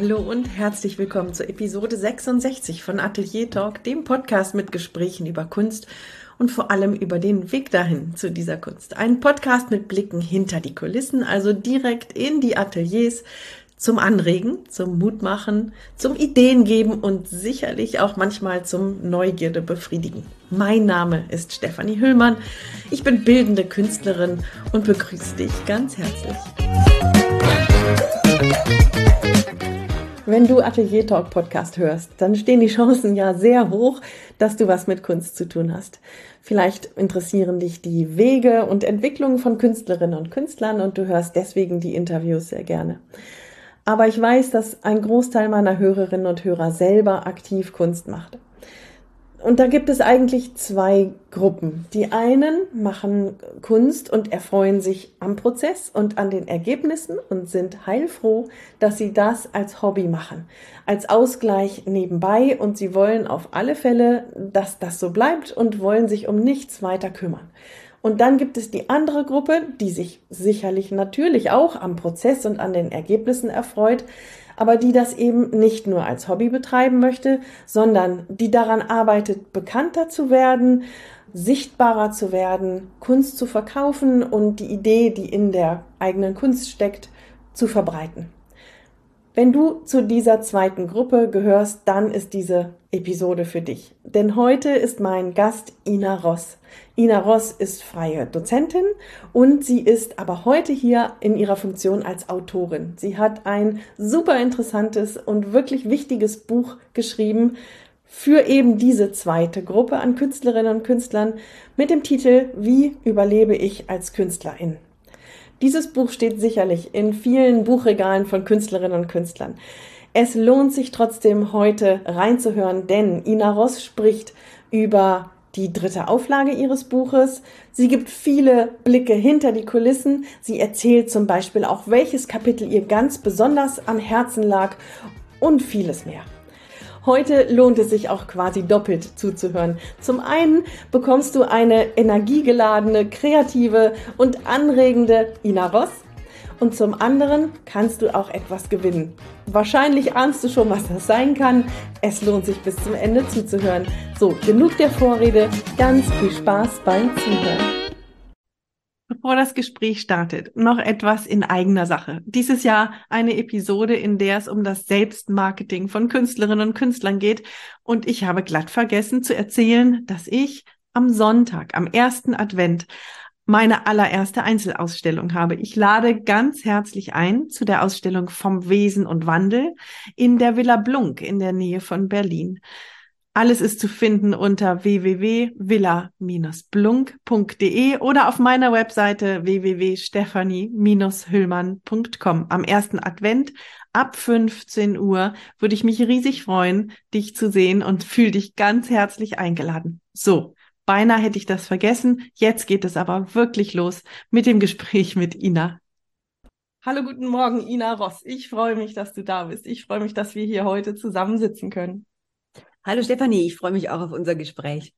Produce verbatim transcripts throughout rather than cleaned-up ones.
Hallo und herzlich willkommen zur Episode sechsundsechzig von Atelier Talk, dem Podcast mit Gesprächen über Kunst und vor allem über den Weg dahin zu dieser Kunst. Ein Podcast mit Blicken hinter die Kulissen, also direkt in die Ateliers, zum Anregen, zum Mutmachen, zum Ideen geben und sicherlich auch manchmal zum Neugierde befriedigen. Mein Name ist Stefanie Hüllmann, ich bin bildende Künstlerin und begrüße dich ganz herzlich. Wenn du Atelier Talk Podcast hörst, dann stehen die Chancen ja sehr hoch, dass du was mit Kunst zu tun hast. Vielleicht interessieren dich die Wege und Entwicklungen von Künstlerinnen und Künstlern und du hörst deswegen die Interviews sehr gerne. Aber ich weiß, dass ein Großteil meiner Hörerinnen und Hörer selber aktiv Kunst macht. Und da gibt es eigentlich zwei Gruppen. Die einen machen Kunst und erfreuen sich am Prozess und an den Ergebnissen und sind heilfroh, dass sie das als Hobby machen, als Ausgleich nebenbei, und sie wollen auf alle Fälle, dass das so bleibt und wollen sich um nichts weiter kümmern. Und dann gibt es die andere Gruppe, die sich sicherlich natürlich auch am Prozess und an den Ergebnissen erfreut, aber die das eben nicht nur als Hobby betreiben möchte, sondern die daran arbeitet, bekannter zu werden, sichtbarer zu werden, Kunst zu verkaufen und die Idee, die in der eigenen Kunst steckt, zu verbreiten. Wenn du zu dieser zweiten Gruppe gehörst, dann ist diese Episode für dich. Denn heute ist mein Gast Ina Ross. Ina Ross ist freie Dozentin und sie ist aber heute hier in ihrer Funktion als Autorin. Sie hat ein super interessantes und wirklich wichtiges Buch geschrieben für eben diese zweite Gruppe an Künstlerinnen und Künstlern mit dem Titel Wie überlebe ich als Künstlerin? Dieses Buch steht sicherlich in vielen Buchregalen von Künstlerinnen und Künstlern. Es lohnt sich trotzdem, heute reinzuhören, denn Ina Ross spricht über die dritte Auflage ihres Buches. Sie gibt viele Blicke hinter die Kulissen. Sie erzählt zum Beispiel auch, welches Kapitel ihr ganz besonders am Herzen lag und vieles mehr. Heute lohnt es sich auch quasi doppelt zuzuhören. Zum einen bekommst du eine energiegeladene, kreative und anregende Ina Ross und zum anderen kannst du auch etwas gewinnen. Wahrscheinlich ahnst du schon, was das sein kann. Es lohnt sich bis zum Ende zuzuhören. So, genug der Vorrede. Ganz viel Spaß beim Zuhören. Bevor das Gespräch startet, noch etwas in eigener Sache. Dies ist ja eine Episode, in der es um das Selbstmarketing von Künstlerinnen und Künstlern geht. Und ich habe glatt vergessen zu erzählen, dass ich am Sonntag, am ersten Advent, meine allererste Einzelausstellung habe. Ich lade ganz herzlich ein zu der Ausstellung Vom Wesen und Wandel in der Villa Blunk in der Nähe von Berlin. Alles ist zu finden unter w w w punkt villa Bindestrich blunk punkt d e oder auf meiner Webseite w w w punkt stefanie Bindestrich hüllmann punkt com. Am ersten Advent ab fünfzehn Uhr würde ich mich riesig freuen, dich zu sehen und fühl dich ganz herzlich eingeladen. So, beinahe hätte ich das vergessen. Jetzt geht es aber wirklich los mit dem Gespräch mit Ina. Hallo, guten Morgen, Ina Ross. Ich freue mich, dass du da bist. Ich freue mich, dass wir hier heute zusammensitzen können. Hallo Stefanie, ich freue mich auch auf unser Gespräch.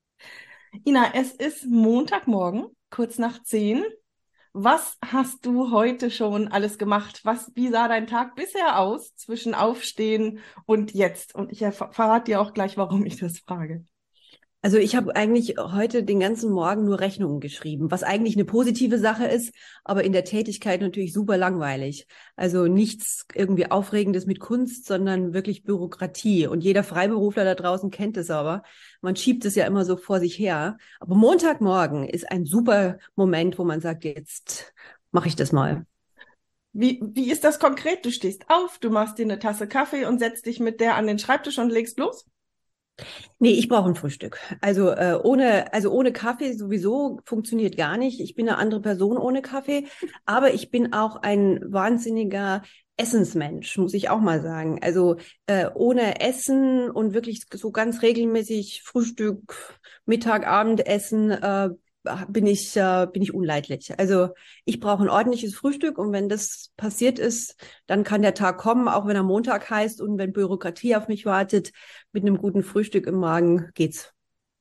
Ina, es ist Montagmorgen, kurz nach zehn. Was hast du heute schon alles gemacht? Was, wie sah dein Tag bisher aus zwischen Aufstehen und jetzt? Und ich erf- verrate dir auch gleich, warum ich das frage. Also ich habe eigentlich heute den ganzen Morgen nur Rechnungen geschrieben, was eigentlich eine positive Sache ist, aber in der Tätigkeit natürlich super langweilig. Also nichts irgendwie Aufregendes mit Kunst, sondern wirklich Bürokratie. Und jeder Freiberufler da draußen kennt es aber. Man schiebt es ja immer so vor sich her. Aber Montagmorgen ist ein super Moment, wo man sagt, jetzt mache ich das mal. Wie, wie ist das konkret? Du stehst auf, du machst dir eine Tasse Kaffee und setzt dich mit der an den Schreibtisch und legst los? Nee, ich brauche ein Frühstück. Also äh, ohne, also ohne Kaffee sowieso funktioniert gar nicht. Ich bin eine andere Person ohne Kaffee, aber ich bin auch ein wahnsinniger Essensmensch, muss ich auch mal sagen. Also äh, ohne Essen und wirklich so ganz regelmäßig Frühstück, Mittag, Abendessen äh, bin ich äh, bin ich unleidlich. Also ich brauche ein ordentliches Frühstück und wenn das passiert ist, dann kann der Tag kommen, auch wenn er Montag heißt und wenn Bürokratie auf mich wartet. Mit einem guten Frühstück im Magen geht's.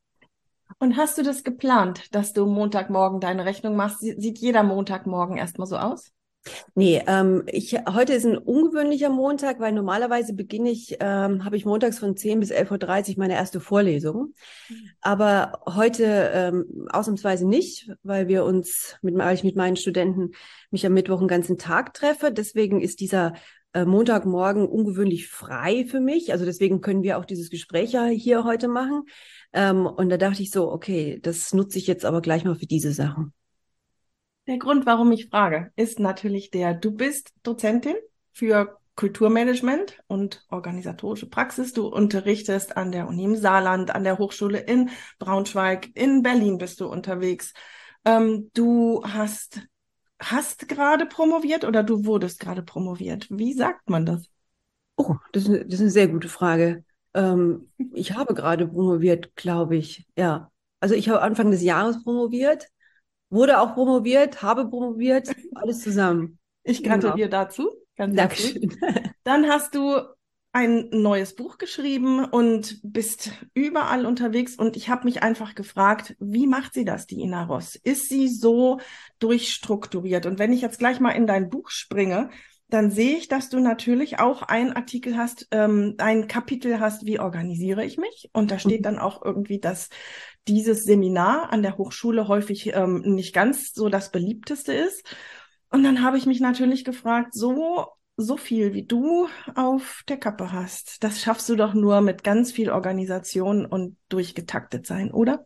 Und hast du das geplant, dass du Montagmorgen deine Rechnung machst? Sie- Sieht jeder Montagmorgen erstmal so aus? Nee, ähm, ich, heute ist ein ungewöhnlicher Montag, weil normalerweise beginne ich, ähm, habe ich montags von zehn bis elf Uhr dreißig meine erste Vorlesung. Aber heute ähm, ausnahmsweise nicht, weil wir uns mit, weil ich mit meinen Studenten mich am Mittwoch einen ganzen Tag treffe. Deswegen ist dieser äh, Montagmorgen ungewöhnlich frei für mich. Also deswegen können wir auch dieses Gespräch ja hier heute machen. Ähm, und da dachte ich so, okay, das nutze ich jetzt aber gleich mal für diese Sachen. Der Grund, warum ich frage, ist natürlich der, du bist Dozentin für Kulturmanagement und organisatorische Praxis. Du unterrichtest an der Uni im Saarland, an der Hochschule in Braunschweig, in Berlin bist du unterwegs. Ähm, du hast, hast gerade promoviert oder du wurdest gerade promoviert. Wie sagt man das? Oh, das ist, eine- das ist eine sehr gute Frage. Ähm, ich habe gerade promoviert, glaube ich. Ja. Also ich habe Anfang des Jahres promoviert, wurde auch promoviert, habe promoviert, alles zusammen. Ich Genau. gratuliere dazu, ganz herzlich. Dankeschön. Dann hast du ein neues Buch geschrieben und bist überall unterwegs. Und ich habe mich einfach gefragt, wie macht sie das, die Ina Ross? Ist sie so durchstrukturiert? Und wenn ich jetzt gleich mal in dein Buch springe, dann sehe ich, dass du natürlich auch einen Artikel hast, ähm, ein Kapitel hast, wie organisiere ich mich? Und da steht dann auch irgendwie, dass dieses Seminar an der Hochschule häufig ähm, nicht ganz so das beliebteste ist. Und dann habe ich mich natürlich gefragt, so, so viel wie du auf der Kappe hast, das schaffst du doch nur mit ganz viel Organisation und durchgetaktet sein, oder?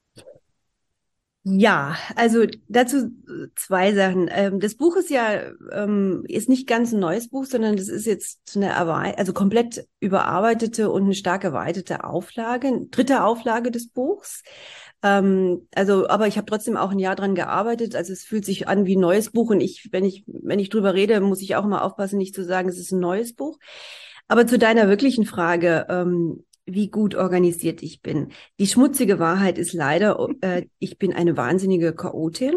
Ja, also dazu zwei Sachen. Ähm, das Buch ist ja ähm, ist nicht ganz ein neues Buch, sondern das ist jetzt eine erwei- also komplett überarbeitete und eine stark erweiterte Auflage, eine dritte Auflage des Buchs. Ähm, also, aber ich habe trotzdem auch ein Jahr dran gearbeitet. Also es fühlt sich an wie ein neues Buch und ich, wenn ich wenn ich drüber rede, muss ich auch immer aufpassen, nicht zu sagen, es ist ein neues Buch. Aber zu deiner wirklichen Frage, ähm, wie gut organisiert ich bin. Die schmutzige Wahrheit ist leider, äh, ich bin eine wahnsinnige Chaotin.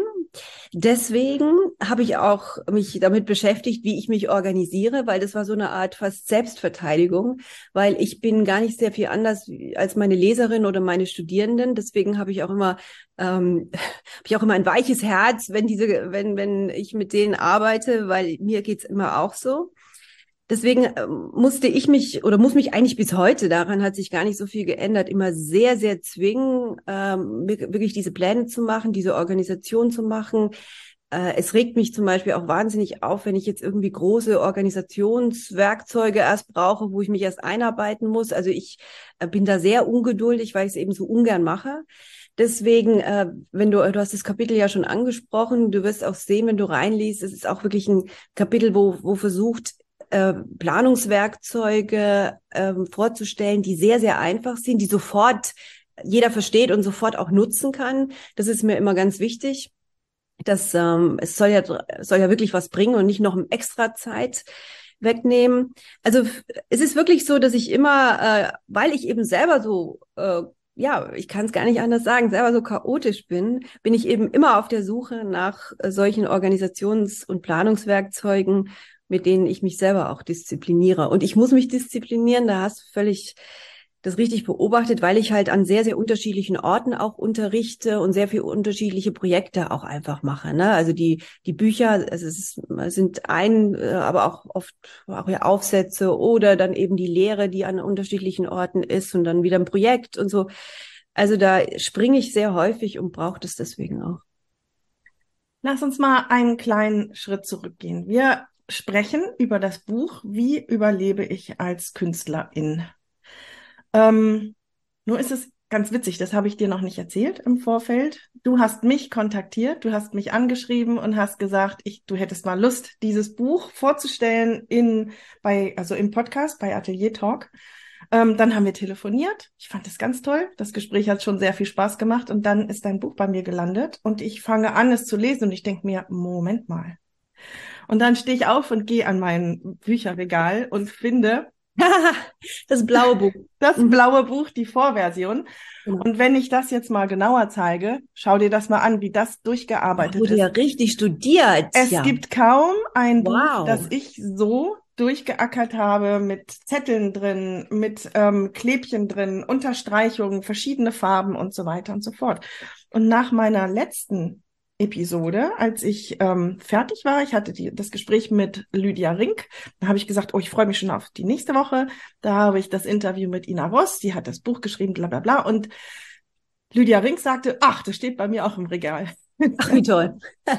Deswegen habe ich auch mich damit beschäftigt, wie ich mich organisiere, weil das war so eine Art fast Selbstverteidigung, weil ich bin gar nicht sehr viel anders als meine Leserin oder meine Studierenden. Deswegen habe ich auch immer, ähm, habe ich auch immer ein weiches Herz, wenn diese, wenn, wenn ich mit denen arbeite, weil mir geht's immer auch so. Deswegen ähm, musste ich mich oder muss mich eigentlich bis heute, daran hat sich gar nicht so viel geändert, immer sehr, sehr zwingen, ähm, wirklich diese Pläne zu machen, diese Organisation zu machen. Äh, es regt mich zum Beispiel auch wahnsinnig auf, wenn ich jetzt irgendwie große Organisationswerkzeuge erst brauche, wo ich mich erst einarbeiten muss. Also ich äh, bin da sehr ungeduldig, weil ich es eben so ungern mache. Deswegen, äh, wenn du, du hast das Kapitel ja schon angesprochen, du wirst auch sehen, wenn du reinliest, es ist auch wirklich ein Kapitel, wo, wo versucht, äh, Planungswerkzeuge ähm, vorzustellen, die sehr, sehr einfach sind, die sofort jeder versteht und sofort auch nutzen kann. Das ist mir immer ganz wichtig. Das, ähm, es soll ja, soll ja wirklich was bringen und nicht noch ein extra Zeit wegnehmen. Also es ist wirklich so, dass ich immer, äh, weil ich eben selber so, äh, ja, ich kann es gar nicht anders sagen, selber so chaotisch bin, bin ich eben immer auf der Suche nach äh, solchen Organisations- und Planungswerkzeugen, mit denen ich mich selber auch diszipliniere. Und ich muss mich disziplinieren, da hast du völlig das richtig beobachtet, weil ich halt an sehr, sehr unterschiedlichen Orten auch unterrichte und sehr viele unterschiedliche Projekte auch einfach mache. Ne? Also die, die Bücher, also es, ist, es sind ein, äh, aber auch oft auch ja Aufsätze oder dann eben die Lehre, die an unterschiedlichen Orten ist und dann wieder ein Projekt und so. Also da springe ich sehr häufig und brauche das deswegen auch. Lass uns mal einen kleinen Schritt zurückgehen. Wir sprechen über das Buch Wie überlebe ich als Künstlerin? Ähm, nur ist es ganz witzig, das habe ich dir noch nicht erzählt im Vorfeld. Du hast mich kontaktiert, du hast mich angeschrieben und hast gesagt, ich, du hättest mal Lust, dieses Buch vorzustellen in, bei, also im Podcast bei Atelier Talk. Ähm, dann haben wir telefoniert. Ich fand das ganz toll. Das Gespräch hat schon sehr viel Spaß gemacht und dann ist dein Buch bei mir gelandet und ich fange an, es zu lesen und ich denke mir, Moment mal. Und dann stehe ich auf und gehe an mein Bücherregal und finde Das blaue Buch. das Mhm. blaue Buch, die Vorversion. Genau. Und wenn ich das jetzt mal genauer zeige, schau dir das mal an, wie das Da durchgearbeitet wurde ja ist. richtig studiert, Es ja. gibt kaum ein Buch, das Wow. ich so durchgeackert habe, mit Zetteln drin, mit ähm, Klebchen drin, Unterstreichungen, verschiedene Farben und so weiter und so fort. Und nach meiner letzten Episode, als ich ähm, fertig war. Ich hatte die, das Gespräch mit Lydia Rink. Da habe ich gesagt, oh, ich freue mich schon auf die nächste Woche. Da habe ich das Interview mit Ina Voss, die hat das Buch geschrieben, bla bla bla. Und Lydia Rink sagte, ach, das steht bei mir auch im Regal. Ach, wie toll.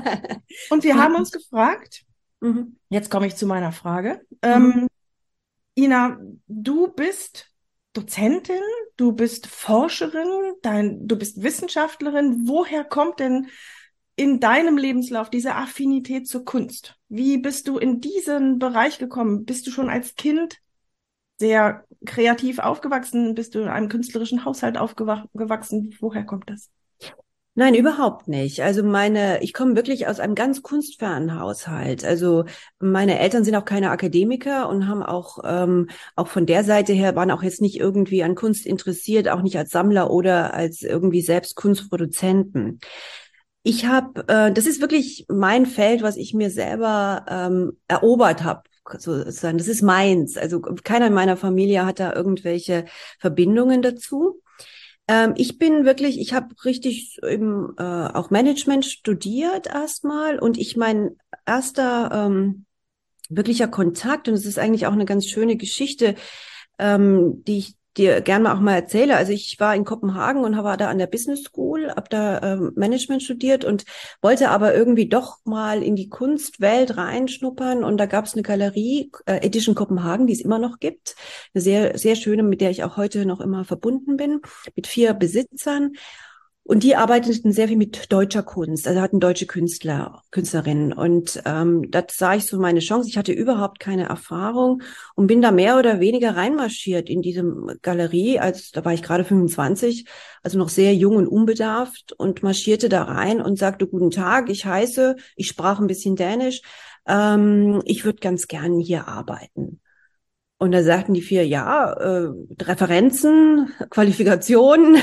Und wir Ja. haben uns gefragt, Mhm. jetzt komme ich zu meiner Frage. Mhm. Ähm, Ina, du bist Dozentin, du bist Forscherin, dein, du bist Wissenschaftlerin. Woher kommt denn in deinem Lebenslauf diese Affinität zur Kunst? Wie bist du in diesen Bereich gekommen? Bist du schon als Kind sehr kreativ aufgewachsen? Bist du in einem künstlerischen Haushalt aufgewachsen? Woher kommt das? Nein, überhaupt nicht. Also meine, ich komme wirklich aus einem ganz kunstfernen Haushalt. Also meine Eltern sind auch keine Akademiker und haben auch ähm, auch von der Seite her waren auch jetzt nicht irgendwie an Kunst interessiert, auch nicht als Sammler oder als irgendwie selbst Kunstproduzenten. Ich habe, äh, das ist wirklich mein Feld, was ich mir selber ähm, erobert habe. Sozusagen. Das ist meins. Also keiner in meiner Familie hat da irgendwelche Verbindungen dazu. Ähm, ich bin wirklich, ich habe richtig eben äh, auch Management studiert erstmal und ich mein erster ähm, wirklicher Kontakt, und es ist eigentlich auch eine ganz schöne Geschichte, ähm, die ich dir gerne mal auch mal erzähle. Also ich war in Kopenhagen und war da an der Business School, habe da ähm, Management studiert und wollte aber irgendwie doch mal in die Kunstwelt reinschnuppern. Und da gab es eine Galerie, äh, Edition Kopenhagen, die es immer noch gibt. Eine sehr, sehr schöne, mit der ich auch heute noch immer verbunden bin, mit vier Besitzern. Und die arbeiteten sehr viel mit deutscher Kunst, also hatten deutsche Künstler, Künstlerinnen. Und ähm, das sah ich so meine Chance. Ich hatte überhaupt keine Erfahrung und bin da mehr oder weniger reinmarschiert in diese Galerie. Als da war ich gerade fünfundzwanzig, also noch sehr jung und unbedarft, und marschierte da rein und sagte: Guten Tag, ich heiße, ich sprach ein bisschen Dänisch, ähm, ich würde ganz gern hier arbeiten. Und da sagten die vier, ja, äh, Referenzen, Qualifikationen.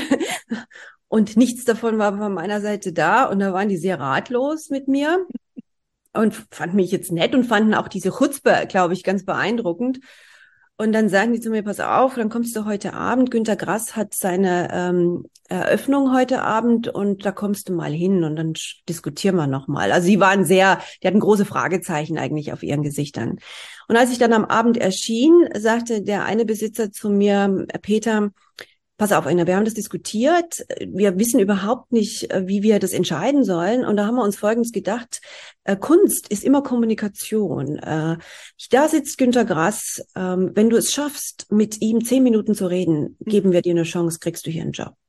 Und nichts davon war von meiner Seite da. Und da waren die sehr ratlos mit mir und fanden mich jetzt nett und fanden auch diese Chutzpe, glaube ich, ganz beeindruckend. Und dann sagen die zu mir: Pass auf, dann kommst du heute Abend. Günter Grass hat seine ähm, Eröffnung heute Abend und da kommst du mal hin und dann diskutieren wir nochmal. Also sie waren sehr, die hatten große Fragezeichen eigentlich auf ihren Gesichtern. Und als ich dann am Abend erschien, sagte der eine Besitzer zu mir: Peter, pass auf, Ina, wir haben das diskutiert. Wir wissen überhaupt nicht, wie wir das entscheiden sollen. Und da haben wir uns Folgendes gedacht: äh, Kunst ist immer Kommunikation. Äh, da sitzt Günter Grass. Ähm, wenn du es schaffst, mit ihm zehn Minuten zu reden, geben wir dir eine Chance, kriegst du hier einen Job.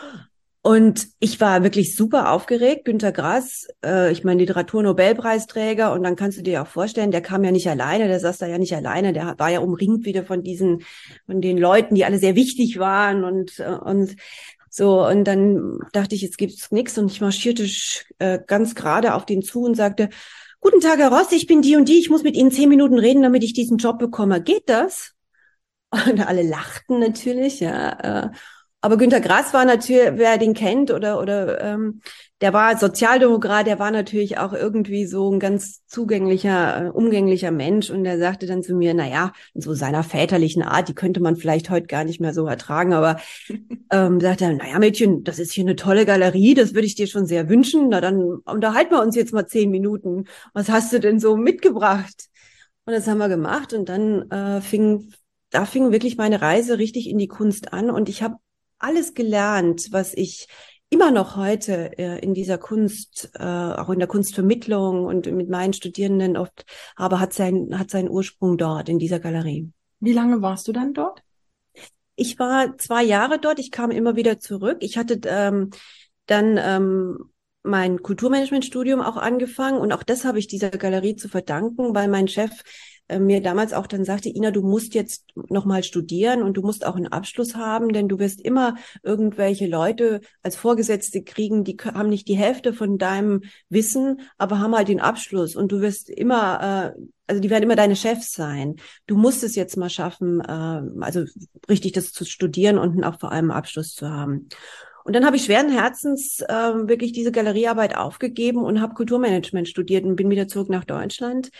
Und ich war wirklich super aufgeregt. Günter Grass, äh, ich meine, Literaturnobelpreisträger, und dann kannst du dir auch vorstellen, der kam ja nicht alleine, der saß da ja nicht alleine, der war ja umringt wieder von diesen, von den Leuten, die alle sehr wichtig waren und äh, und so. Und dann dachte ich, jetzt gibt's nichts, und ich marschierte äh, ganz gerade auf den zu und sagte: Guten Tag, Herr Ross, ich bin die und die, ich muss mit Ihnen zehn Minuten reden, damit ich diesen Job bekomme. Geht das? Und alle lachten natürlich, ja. Äh, Aber Günter Grass war natürlich, wer den kennt oder oder ähm, der war Sozialdemokrat, der war natürlich auch irgendwie so ein ganz zugänglicher, äh, umgänglicher Mensch, und der sagte dann zu mir: Na ja, in so seiner väterlichen Art, die könnte man vielleicht heute gar nicht mehr so ertragen, aber ähm, sagte er: Na ja, Mädchen, das ist hier eine tolle Galerie, das würde ich dir schon sehr wünschen. Na dann unterhalten wir uns jetzt mal zehn Minuten. Was hast du denn so mitgebracht? Und das haben wir gemacht, und dann äh, fing da fing wirklich meine Reise richtig in die Kunst an, und ich habe alles gelernt, was ich immer noch heute äh, in dieser Kunst, äh, auch in der Kunstvermittlung und mit meinen Studierenden oft habe, hat sein, hat seinen Ursprung dort in dieser Galerie. Wie lange warst du dann dort? Ich war zwei Jahre dort, ich kam immer wieder zurück. Ich hatte ähm, dann ähm, mein Kulturmanagementstudium auch angefangen, und auch das habe ich dieser Galerie zu verdanken, weil mein Chef äh, mir damals auch dann sagte: Ina, du musst jetzt nochmal studieren und du musst auch einen Abschluss haben, denn du wirst immer irgendwelche Leute als Vorgesetzte kriegen, die haben nicht die Hälfte von deinem Wissen, aber haben halt den Abschluss, und du wirst immer, äh, also die werden immer deine Chefs sein. Du musst es jetzt mal schaffen, äh, also richtig das zu studieren und auch vor allem einen Abschluss zu haben. Und dann habe ich schweren Herzens äh, wirklich diese Galeriearbeit aufgegeben und habe Kulturmanagement studiert und bin wieder zurück nach Deutschland.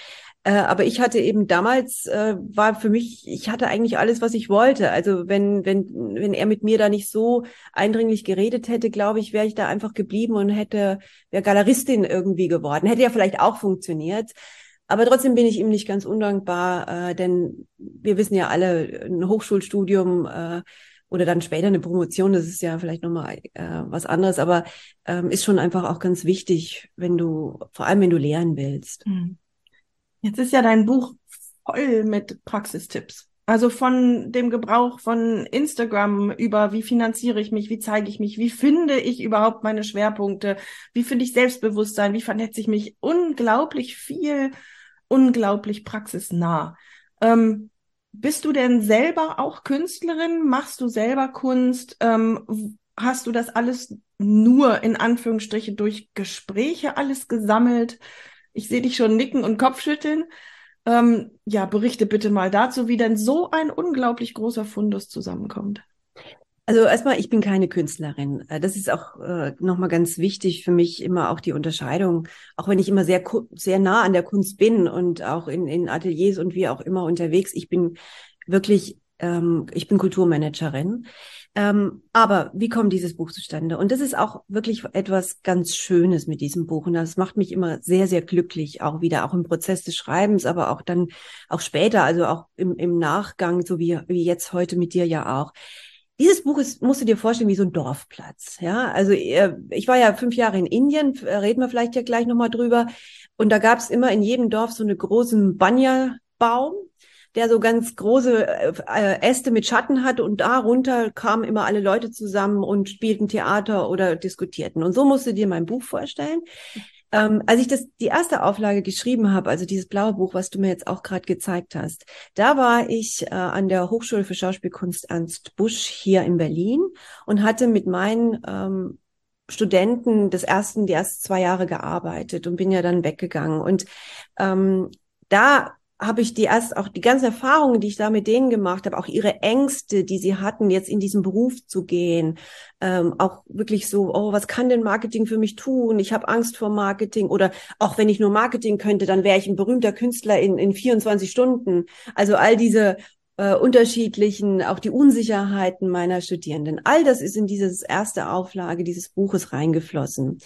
Äh, aber ich hatte eben damals, äh, war für mich, ich hatte eigentlich alles, was ich wollte. Also wenn, wenn, wenn er mit mir da nicht so eindringlich geredet hätte, glaube ich, wäre ich da einfach geblieben und hätte, wäre Galeristin irgendwie geworden. Hätte ja vielleicht auch funktioniert. Aber trotzdem bin ich ihm nicht ganz undankbar, äh, denn wir wissen ja alle, ein Hochschulstudium äh, oder dann später eine Promotion, das ist ja vielleicht nochmal äh, was anderes, aber ähm, ist schon einfach auch ganz wichtig, wenn du, vor allem wenn du lehren willst. Hm. Jetzt ist ja dein Buch voll mit Praxistipps. Also von dem Gebrauch von Instagram über wie finanziere ich mich, wie zeige ich mich, wie finde ich überhaupt meine Schwerpunkte, wie finde ich Selbstbewusstsein, wie vernetze ich mich. Unglaublich viel, unglaublich praxisnah. Ähm, bist du denn selber auch Künstlerin? Machst du selber Kunst? Ähm, hast du das alles nur in Anführungsstriche durch Gespräche alles gesammelt? Ich sehe dich schon nicken und Kopfschütteln. Ähm, ja, berichte bitte mal dazu, wie denn so ein unglaublich großer Fundus zusammenkommt. Also erstmal, ich bin keine Künstlerin. Äh, Das ist auch äh, nochmal ganz wichtig für mich, immer auch die Unterscheidung, auch wenn ich immer sehr, sehr nah an der Kunst bin und auch in, in Ateliers und wie auch immer unterwegs. Ich bin wirklich, ähm, ich bin Kulturmanagerin. Ähm, aber wie kommt dieses Buch zustande? Und das ist auch wirklich etwas ganz Schönes mit diesem Buch. Und das macht mich immer sehr, sehr glücklich, auch wieder, auch im Prozess des Schreibens, aber auch dann, auch später, also auch im, im Nachgang, so wie, wie jetzt heute mit dir ja auch. Dieses Buch ist, musst du dir vorstellen, wie so ein Dorfplatz. Ja, also äh, ich war ja fünf Jahre in Indien, äh, reden wir vielleicht ja gleich nochmal drüber. Und da gab es immer in jedem Dorf so einen großen Banya-Baum, der so ganz große äh, Äste mit Schatten hatte. Und darunter kamen immer alle Leute zusammen und spielten Theater oder diskutierten. Und so musst du dir mein Buch vorstellen. Ähm, als ich das die erste Auflage geschrieben habe, also dieses blaue Buch, was du mir jetzt auch gerade gezeigt hast, da war ich äh, an der Hochschule für Schauspielkunst Ernst Busch hier in Berlin und hatte mit meinen ähm, Studenten des ersten, die ersten zwei Jahre gearbeitet und bin ja dann weggegangen. Und ähm, da habe ich die erst auch die ganzen Erfahrungen, die ich da mit denen gemacht habe, auch ihre Ängste, die sie hatten, jetzt in diesen Beruf zu gehen, ähm, auch wirklich so, oh, was kann denn Marketing für mich tun? Ich habe Angst vor Marketing oder auch wenn ich nur Marketing könnte, dann wäre ich ein berühmter Künstler in, in vierundzwanzig Stunden. Also all diese äh, unterschiedlichen, auch die Unsicherheiten meiner Studierenden. All das ist in dieses erste Auflage dieses Buches reingeflossen.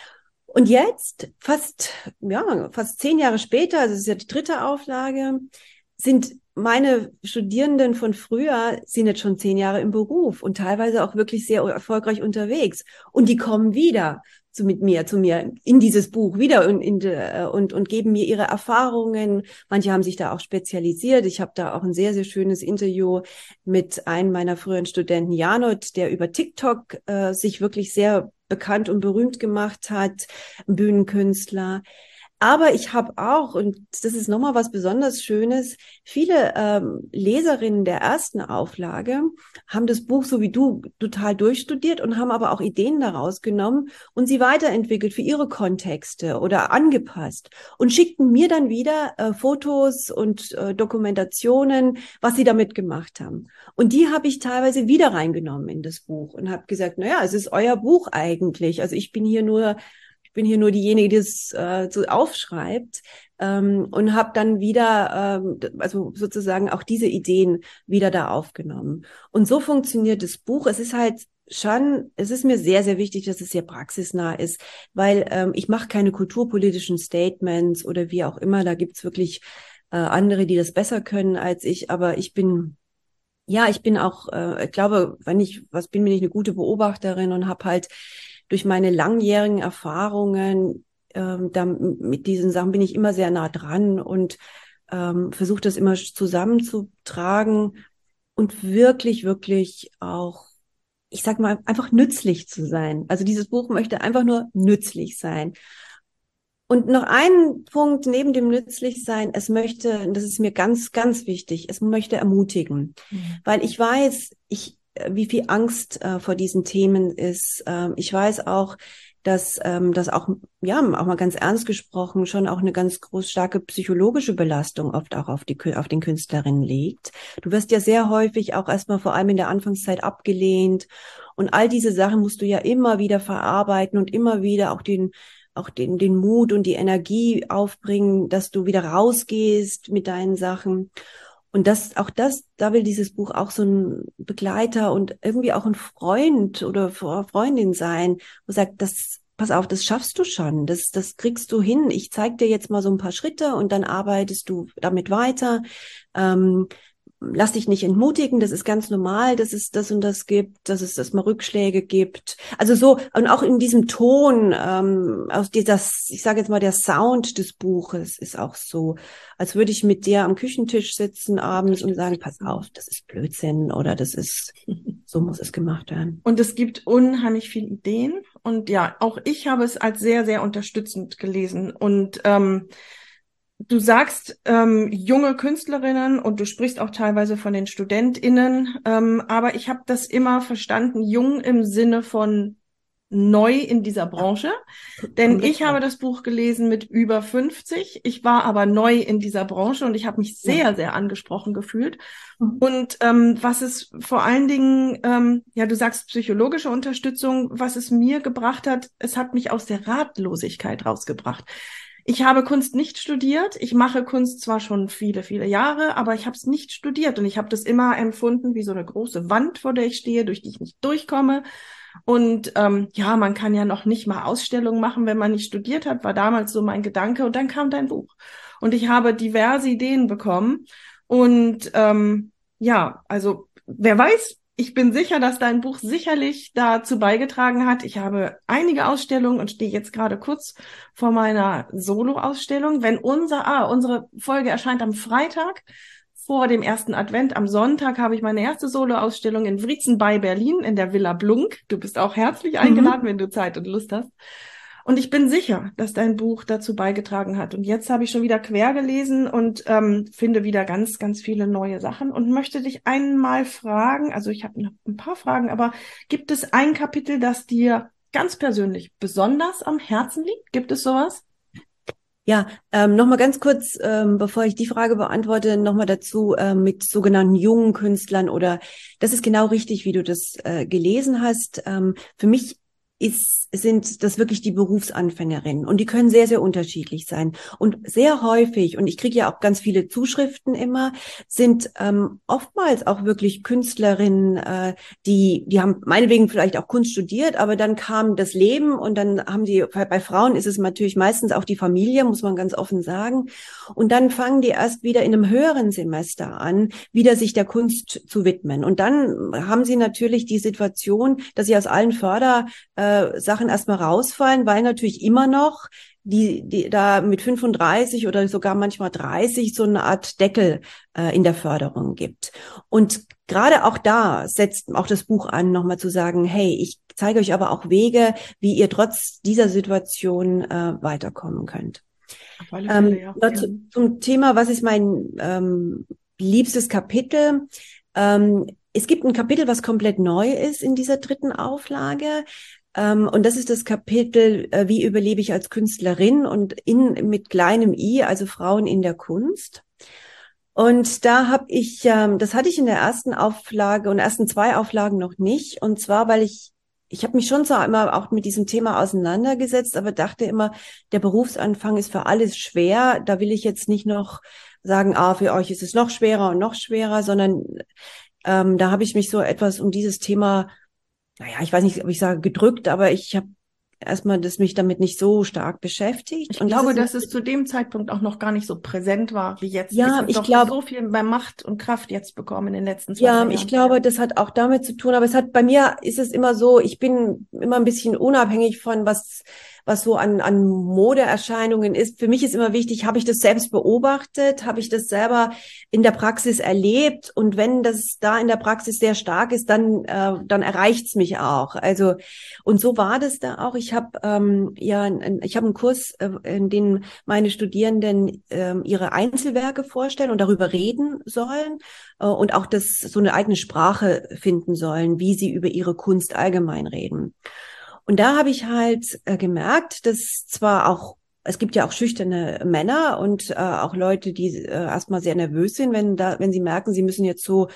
Und jetzt, fast, ja, fast zehn Jahre später, also es ist ja die dritte Auflage, sind meine Studierenden von früher, sind jetzt schon zehn Jahre im Beruf und teilweise auch wirklich sehr erfolgreich unterwegs. Und die kommen wieder zu mit mir, zu mir in dieses Buch wieder und, in, und, und geben mir ihre Erfahrungen. Manche haben sich da auch spezialisiert. Ich habe da auch ein sehr, sehr schönes Interview mit einem meiner früheren Studenten, Janot, der über TikTok äh, sich wirklich sehr bekannt und berühmt gemacht hat, ein Bühnenkünstler. Aber ich habe auch, und das ist nochmal was besonders Schönes, viele ähm, Leserinnen der ersten Auflage haben das Buch so wie du total durchstudiert und haben aber auch Ideen daraus genommen und sie weiterentwickelt für ihre Kontexte oder angepasst und schickten mir dann wieder äh, Fotos und äh, Dokumentationen, was sie damit gemacht haben. Und die habe ich teilweise wieder reingenommen in das Buch und habe gesagt, naja, es ist euer Buch eigentlich. Also ich bin hier nur bin hier nur diejenige, die es äh, so aufschreibt ähm, und habe dann wieder, ähm, also sozusagen auch diese Ideen wieder da aufgenommen. Und so funktioniert das Buch. Es ist halt schon, es ist mir sehr, sehr wichtig, dass es sehr praxisnah ist, weil ähm, ich mache keine kulturpolitischen Statements oder wie auch immer. Da gibt's wirklich äh, andere, die das besser können als ich. Aber ich bin ja, ich bin auch, äh, ich glaube, wenn ich was bin, bin ich eine gute Beobachterin und habe halt durch meine langjährigen Erfahrungen ähm, da, mit diesen Sachen bin ich immer sehr nah dran und ähm, versuche das immer zusammenzutragen und wirklich, wirklich auch, ich sag mal, einfach nützlich zu sein. Also dieses Buch möchte einfach nur nützlich sein. Und noch ein Punkt neben dem Nützlichsein, es möchte, und das ist mir ganz, ganz wichtig, es möchte ermutigen, mhm. weil ich weiß, ich, wie viel Angst äh, vor diesen Themen ist. Ähm, ich weiß auch, dass ähm, das auch, ja, auch mal ganz ernst gesprochen, schon auch eine ganz groß starke psychologische Belastung oft auch auf die, auf den Künstlerinnen liegt. Du wirst ja sehr häufig auch erstmal vor allem in der Anfangszeit abgelehnt und all diese Sachen musst du ja immer wieder verarbeiten und immer wieder auch den auch den, den Mut und die Energie aufbringen, dass du wieder rausgehst mit deinen Sachen. Und das, auch das, da will dieses Buch auch so ein Begleiter und irgendwie auch ein Freund oder Freundin sein, wo sagt, das, pass auf, das schaffst du schon, das, das kriegst du hin. Ich zeig dir jetzt mal so ein paar Schritte und dann arbeitest du damit weiter. Ähm, Lass dich nicht entmutigen, das ist ganz normal, dass es das und das gibt, dass es das mal Rückschläge gibt. Also so, und auch in diesem Ton, ähm, aus dieser, ich sage jetzt mal, der Sound des Buches ist auch so, als würde ich mit dir am Küchentisch sitzen abends und sagen, pass auf, das ist Blödsinn oder das ist, so muss es gemacht werden. Und es gibt unheimlich viele Ideen. Und ja, auch ich habe es als sehr, sehr unterstützend gelesen. Und ähm, du sagst ähm, junge Künstlerinnen und du sprichst auch teilweise von den StudentInnen, ähm, aber ich habe das immer verstanden, jung im Sinne von neu in dieser Branche, denn ich habe das Buch gelesen mit über fünfzig, ich war aber neu in dieser Branche und ich habe mich sehr, sehr angesprochen gefühlt. Mhm. Und ähm, was es vor allen Dingen, ähm, ja, du sagst psychologische Unterstützung, was es mir gebracht hat, es hat mich aus der Ratlosigkeit rausgebracht. Ich habe Kunst nicht studiert. Ich mache Kunst zwar schon viele, viele Jahre, aber ich habe es nicht studiert und ich habe das immer empfunden wie so eine große Wand, vor der ich stehe, durch die ich nicht durchkomme. Und ähm, ja, man kann ja noch nicht mal Ausstellungen machen, wenn man nicht studiert hat, war damals so mein Gedanke. Und dann kam dein Buch. Und ich habe diverse Ideen bekommen. Und ähm, ja, also wer weiß, ich bin sicher, dass dein Buch sicherlich dazu beigetragen hat. Ich habe einige Ausstellungen und stehe jetzt gerade kurz vor meiner Solo-Ausstellung. Wenn unser, ah, unsere Folge erscheint am Freitag vor dem ersten Advent. Am Sonntag habe ich meine erste Solo-Ausstellung in Wriezen bei Berlin in der Villa Blunk. Du bist auch herzlich eingeladen, mhm. wenn du Zeit und Lust hast. Und ich bin sicher, dass dein Buch dazu beigetragen hat. Und jetzt habe ich schon wieder quer gelesen und ähm, finde wieder ganz, ganz viele neue Sachen und möchte dich einmal fragen, also ich habe noch ein paar Fragen, aber gibt es ein Kapitel, das dir ganz persönlich besonders am Herzen liegt? Gibt es sowas? Ja, ähm, nochmal ganz kurz, ähm, bevor ich die Frage beantworte, nochmal dazu äh, mit sogenannten jungen Künstlern oder, das ist genau richtig, wie du das äh, gelesen hast. Ähm, für mich ist, sind das wirklich die Berufsanfängerinnen und die können sehr, sehr unterschiedlich sein. Und sehr häufig, und ich kriege ja auch ganz viele Zuschriften immer, sind ähm, oftmals auch wirklich Künstlerinnen, äh, die, die haben meinetwegen vielleicht auch Kunst studiert, aber dann kam das Leben und dann haben die, bei Frauen ist es natürlich meistens auch die Familie, muss man ganz offen sagen. Und dann fangen die erst wieder in einem höheren Semester an, wieder sich der Kunst zu widmen. Und dann haben sie natürlich die Situation, dass sie aus allen Förder äh, Sachen erstmal rausfallen, weil natürlich immer noch die, die da mit fünfunddreißig oder sogar manchmal dreißig so eine Art Deckel äh, in der Förderung gibt. Und gerade auch da setzt auch das Buch an, nochmal zu sagen, hey, ich zeige euch aber auch Wege, wie ihr trotz dieser Situation äh, weiterkommen könnt. Auf alle Fälle, ähm, ja. Zu, zum Thema, was ist mein ähm, liebstes Kapitel? Ähm, es gibt ein Kapitel, was komplett neu ist in dieser dritten Auflage. Um, und das ist das Kapitel, äh, wie überlebe ich als Künstlerin und in mit kleinem i, also Frauen in der Kunst. Und da habe ich, ähm, das hatte ich in der ersten Auflage und ersten zwei Auflagen noch nicht. Und zwar, weil ich, ich habe mich schon zwar immer auch mit diesem Thema auseinandergesetzt, aber dachte immer, der Berufsanfang ist für alles schwer. Da will ich jetzt nicht noch sagen, ah, für euch ist es noch schwerer und noch schwerer, sondern ähm, da habe ich mich so etwas um dieses Thema, naja, ich weiß nicht, ob ich sage gedrückt, aber ich habe erstmal das mich damit nicht so stark beschäftigt. Ich und glaube, das dass es zu dem Zeitpunkt auch noch gar nicht so präsent war wie jetzt. Ja, es ich glaube, so viel bei Macht und Kraft jetzt bekommen in den letzten zwei Ja, Jahren. Ich glaube, das hat auch damit zu tun, aber es hat bei mir ist es immer so, ich bin immer ein bisschen unabhängig von was was so an, an Modeerscheinungen ist. Für mich ist immer wichtig, habe ich das selbst beobachtet? Habe ich das selber in der Praxis erlebt? Und wenn das da in der Praxis sehr stark ist, dann, äh, dann erreicht's mich auch. Also, und so war das da auch. Ich habe ähm, ja, ich habe einen Kurs, äh, in dem meine Studierenden äh, ihre Einzelwerke vorstellen und darüber reden sollen äh, und auch das so eine eigene Sprache finden sollen, wie sie über ihre Kunst allgemein reden. Und da habe ich halt äh, gemerkt, dass zwar auch, es gibt ja auch schüchterne Männer und äh, auch Leute, die äh, erstmal sehr nervös sind, wenn da, wenn sie merken, sie müssen jetzt so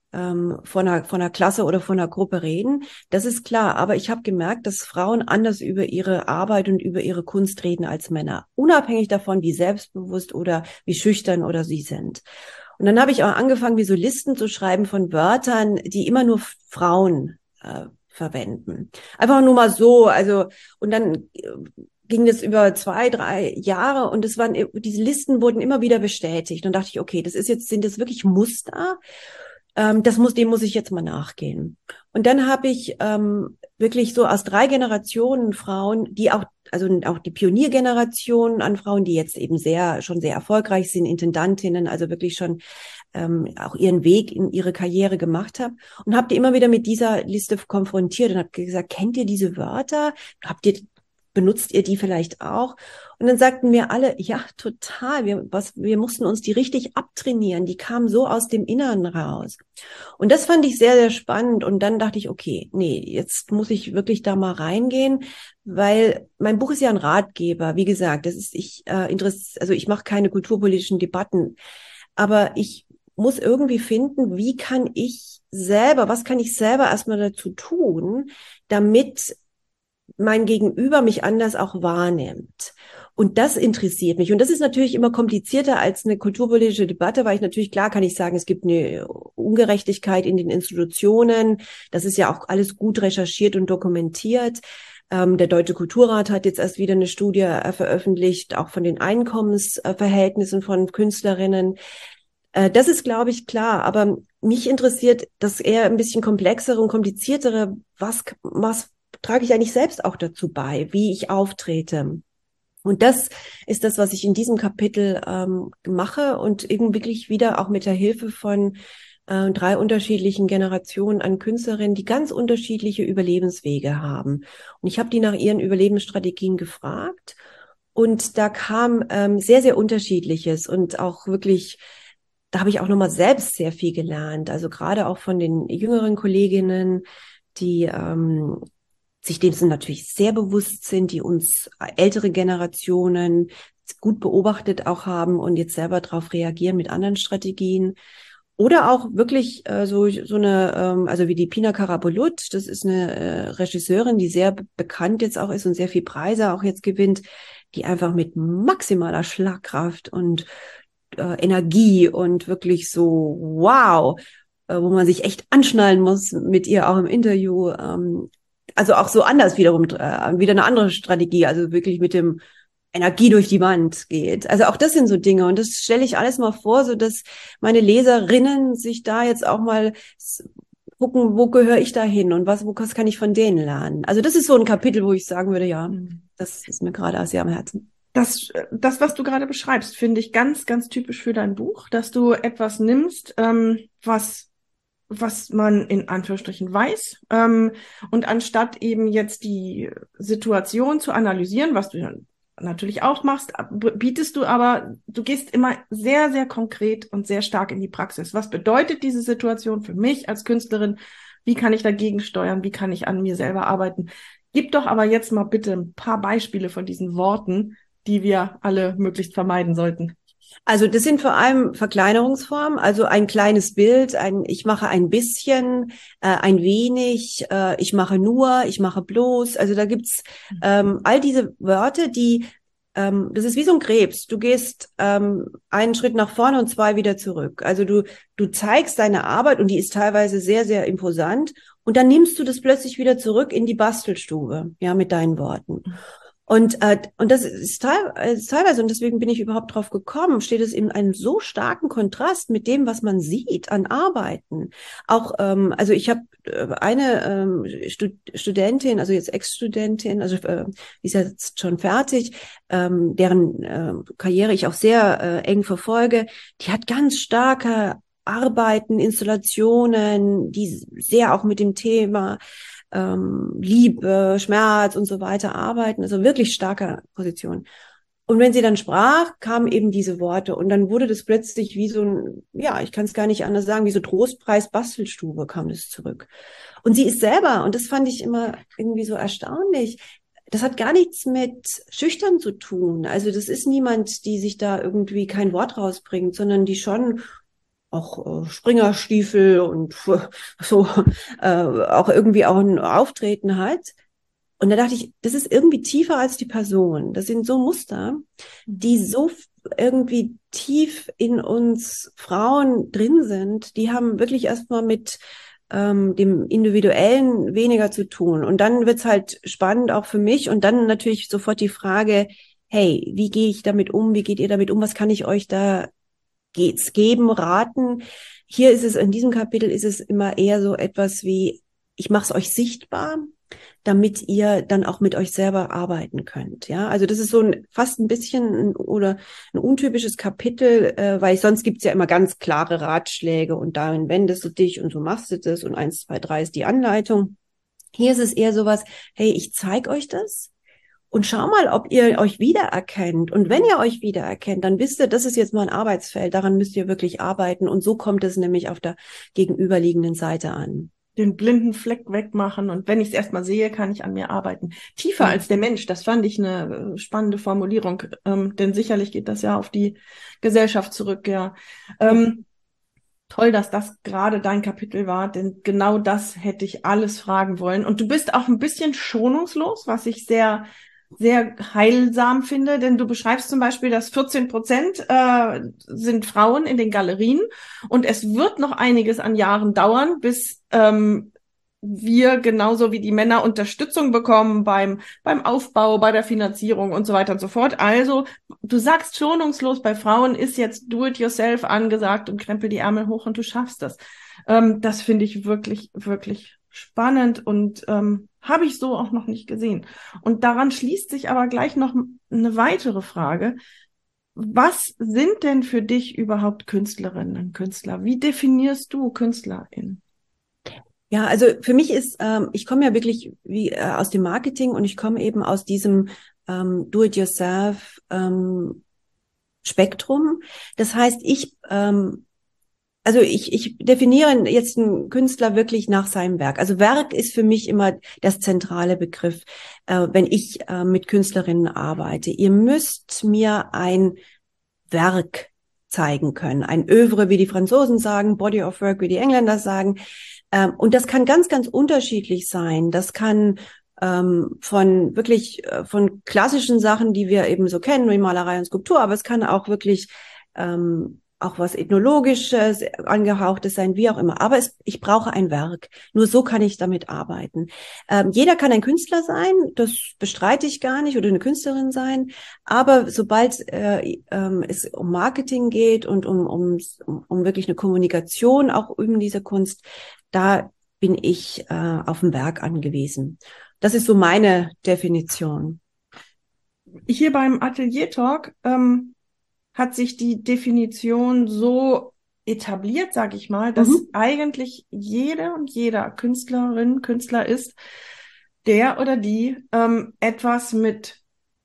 ähm, von einer, von einer Klasse oder von einer Gruppe reden. Das ist klar. Aber ich habe gemerkt, dass Frauen anders über ihre Arbeit und über ihre Kunst reden als Männer. Unabhängig davon, wie selbstbewusst oder wie schüchtern oder sie sind. Und dann habe ich auch angefangen, wie so Listen zu schreiben von Wörtern, die immer nur Frauen äh, verwenden. Einfach nur mal so. Also, und dann äh, ging das über zwei, drei Jahre und es waren, diese Listen wurden immer wieder bestätigt. Und dachte ich, okay, das ist jetzt, sind das wirklich Muster? Ähm, das muss, dem muss ich jetzt mal nachgehen. Und dann habe ich ähm, wirklich so aus drei Generationen Frauen, die auch, also auch die Pioniergeneration an Frauen, die jetzt eben sehr, schon sehr erfolgreich sind, Intendantinnen, also wirklich schon ähm, auch ihren Weg in ihre Karriere gemacht habe und habe die immer wieder mit dieser Liste konfrontiert und habe gesagt, kennt ihr diese Wörter? Habt ihr benutzt ihr die vielleicht auch? Und dann sagten mir alle, ja, total. Wir, was, wir mussten uns die richtig abtrainieren. Die kamen so aus dem Inneren raus. Und das fand ich sehr, sehr spannend. Und dann dachte ich, okay, nee, jetzt muss ich wirklich da mal reingehen, weil mein Buch ist ja ein Ratgeber. Wie gesagt, das ist, ich äh, interessiere, also ich mache keine kulturpolitischen Debatten, aber ich muss irgendwie finden, wie kann ich selber, was kann ich selber erstmal dazu tun, damit mein Gegenüber mich anders auch wahrnimmt. Und das interessiert mich. Und das ist natürlich immer komplizierter als eine kulturpolitische Debatte, weil ich natürlich, klar kann ich sagen, es gibt eine Ungerechtigkeit in den Institutionen. Das ist ja auch alles gut recherchiert und dokumentiert. Ähm, der Deutsche Kulturrat hat jetzt erst wieder eine Studie äh, veröffentlicht, auch von den Einkommensverhältnissen von Künstlerinnen. Äh, das ist, glaube ich, klar. Aber mich interessiert das eher ein bisschen komplexere und kompliziertere. Was, was trage ich eigentlich selbst auch dazu bei, wie ich auftrete? Und das ist das, was ich in diesem Kapitel ähm, mache und eben wirklich wieder auch mit der Hilfe von äh, drei unterschiedlichen Generationen an Künstlerinnen, die ganz unterschiedliche Überlebenswege haben. Und ich habe die nach ihren Überlebensstrategien gefragt und da kam ähm, sehr, sehr Unterschiedliches und auch wirklich, da habe ich auch nochmal selbst sehr viel gelernt. Also gerade auch von den jüngeren Kolleginnen, die ähm, sich dem natürlich sehr bewusst sind, die uns ältere Generationen gut beobachtet auch haben und jetzt selber darauf reagieren mit anderen Strategien. Oder auch wirklich äh, so so eine, ähm, also wie die Pina Karabulut, das ist eine äh, Regisseurin, die sehr bekannt jetzt auch ist und sehr viel Preise auch jetzt gewinnt, die einfach mit maximaler Schlagkraft und äh, Energie und wirklich so wow, äh, wo man sich echt anschnallen muss mit ihr auch im Interview, ähm, also auch so anders wiederum, äh, wieder eine andere Strategie, also wirklich mit dem Energie durch die Wand geht. Also auch das sind so Dinge und das stelle ich alles mal vor, so dass meine Leserinnen sich da jetzt auch mal gucken, wo gehöre ich da hin und was, wo, was kann ich von denen lernen. Also das ist so ein Kapitel, wo ich sagen würde, ja, das ist mir gerade sehr am Herzen. Das, das, was du gerade beschreibst, finde ich ganz, ganz typisch für dein Buch, dass du etwas nimmst, ähm, was was man in Anführungsstrichen weiß. Ähm, und anstatt eben jetzt die Situation zu analysieren, was du natürlich auch machst, bietest du aber, du gehst immer sehr, sehr konkret und sehr stark in die Praxis. Was bedeutet diese Situation für mich als Künstlerin? Wie kann ich dagegen steuern? Wie kann ich an mir selber arbeiten? Gib doch aber jetzt mal bitte ein paar Beispiele von diesen Worten, die wir alle möglichst vermeiden sollten. Also das sind vor allem Verkleinerungsformen, also ein kleines Bild, ein ich mache ein bisschen, äh, ein wenig, äh, ich mache nur, ich mache bloß. Also da gibt's ähm, all diese Wörter, die, ähm, das ist wie so ein Krebs. Du gehst ähm, einen Schritt nach vorne und zwei wieder zurück. Also du du zeigst deine Arbeit und die ist teilweise sehr, sehr imposant und dann nimmst du das plötzlich wieder zurück in die Bastelstube, ja, mit deinen Worten. Und, äh, und das ist, teil, ist teilweise, und deswegen bin ich überhaupt drauf gekommen, steht es in einem so starken Kontrast mit dem, was man sieht an Arbeiten. Auch, ähm, also ich habe eine ähm, Stud Studentin, also jetzt Ex-Studentin, also äh, die ist jetzt schon fertig, ähm, deren äh, Karriere ich auch sehr äh, eng verfolge, die hat ganz starke Arbeiten, Installationen, die sehr auch mit dem Thema ähm, Liebe, Schmerz und so weiter arbeiten, also wirklich starke Position. Und wenn sie dann sprach, kamen eben diese Worte und dann wurde das plötzlich wie so ein, ja, ich kann es gar nicht anders sagen, wie so Trostpreis Bastelstube kam das zurück. Und sie ist selber, und das fand ich immer irgendwie so erstaunlich, das hat gar nichts mit Schüchtern zu tun. Also das ist niemand, die sich da irgendwie kein Wort rausbringt, sondern die schon auch äh, Springerstiefel und so äh, auch irgendwie auch ein Auftreten hat. Und da dachte ich, das ist irgendwie tiefer als die Person. Das sind so Muster, die so irgendwie tief in uns Frauen drin sind. Die haben wirklich erstmal mit ähm, dem Individuellen weniger zu tun. Und dann wird's halt spannend auch für mich. Und dann natürlich sofort die Frage, hey, wie gehe ich damit um? Wie geht ihr damit um? Was kann ich euch da geht's geben, raten? Hier ist es, in diesem Kapitel ist es immer eher so etwas wie, ich mache es euch sichtbar, damit ihr dann auch mit euch selber arbeiten könnt. Ja, also das ist so ein fast ein bisschen ein, oder ein untypisches Kapitel, äh, weil sonst gibt's ja immer ganz klare Ratschläge und darin wendest du dich und so machst du das und eins, zwei, drei ist die Anleitung. Hier ist es eher sowas, hey, ich zeige euch das. Und schau mal, ob ihr euch wiedererkennt. Und wenn ihr euch wiedererkennt, dann wisst ihr, das ist jetzt mal ein Arbeitsfeld. Daran müsst ihr wirklich arbeiten. Und so kommt es nämlich auf der gegenüberliegenden Seite an. Den blinden Fleck wegmachen. Und wenn ich es erstmal sehe, kann ich an mir arbeiten. Tiefer Ja. als der Mensch. Das fand ich eine spannende Formulierung. Ähm, denn sicherlich geht das ja auf die Gesellschaft zurück. Ja. Ähm, Toll, dass das gerade dein Kapitel war, denn genau das hätte ich alles fragen wollen. Und du bist auch ein bisschen schonungslos, was ich sehr sehr heilsam finde, denn du beschreibst zum Beispiel, dass vierzehn Prozent äh, sind Frauen in den Galerien und es wird noch einiges an Jahren dauern, bis ähm, wir genauso wie die Männer Unterstützung bekommen beim beim Aufbau, bei der Finanzierung und so weiter und so fort. Also du sagst schonungslos, bei Frauen ist jetzt Do-it-yourself angesagt und krempel die Ärmel hoch und du schaffst das. Ähm, das finde ich wirklich, wirklich spannend und ähm, habe ich so auch noch nicht gesehen. Und daran schließt sich aber gleich noch eine weitere Frage. Was sind denn für dich überhaupt Künstlerinnen und Künstler? Wie definierst du Künstlerin? Ja, also für mich ist, ähm, ich komme ja wirklich wie äh, aus dem Marketing und ich komme eben aus diesem ähm, Do-it-yourself ähm, Spektrum. Das heißt, ich ähm, Also ich, ich definiere jetzt einen Künstler wirklich nach seinem Werk. Also Werk ist für mich immer das zentrale Begriff, äh, wenn ich äh, mit Künstlerinnen arbeite. Ihr müsst mir ein Werk zeigen können, ein Œuvre, wie die Franzosen sagen, Body of Work, wie die Engländer sagen. Ähm, und das kann ganz, ganz unterschiedlich sein. Das kann ähm, von wirklich äh, von klassischen Sachen, die wir eben so kennen, wie Malerei und Skulptur, aber es kann auch wirklich ähm, auch was Ethnologisches, Angehauchtes sein, wie auch immer. Aber es, ich brauche ein Werk. Nur so kann ich damit arbeiten. Ähm, jeder kann ein Künstler sein, das bestreite ich gar nicht, oder eine Künstlerin sein. Aber sobald äh, ähm, es um Marketing geht und um, um, um wirklich eine Kommunikation auch über diese Kunst, da bin ich äh, auf ein Werk angewiesen. Das ist so meine Definition. Hier beim Atelier Talk ähm, hat sich die Definition so etabliert, sage ich mal, dass Mhm. eigentlich jede und jeder Künstlerin, Künstler ist, der oder die ähm, etwas mit,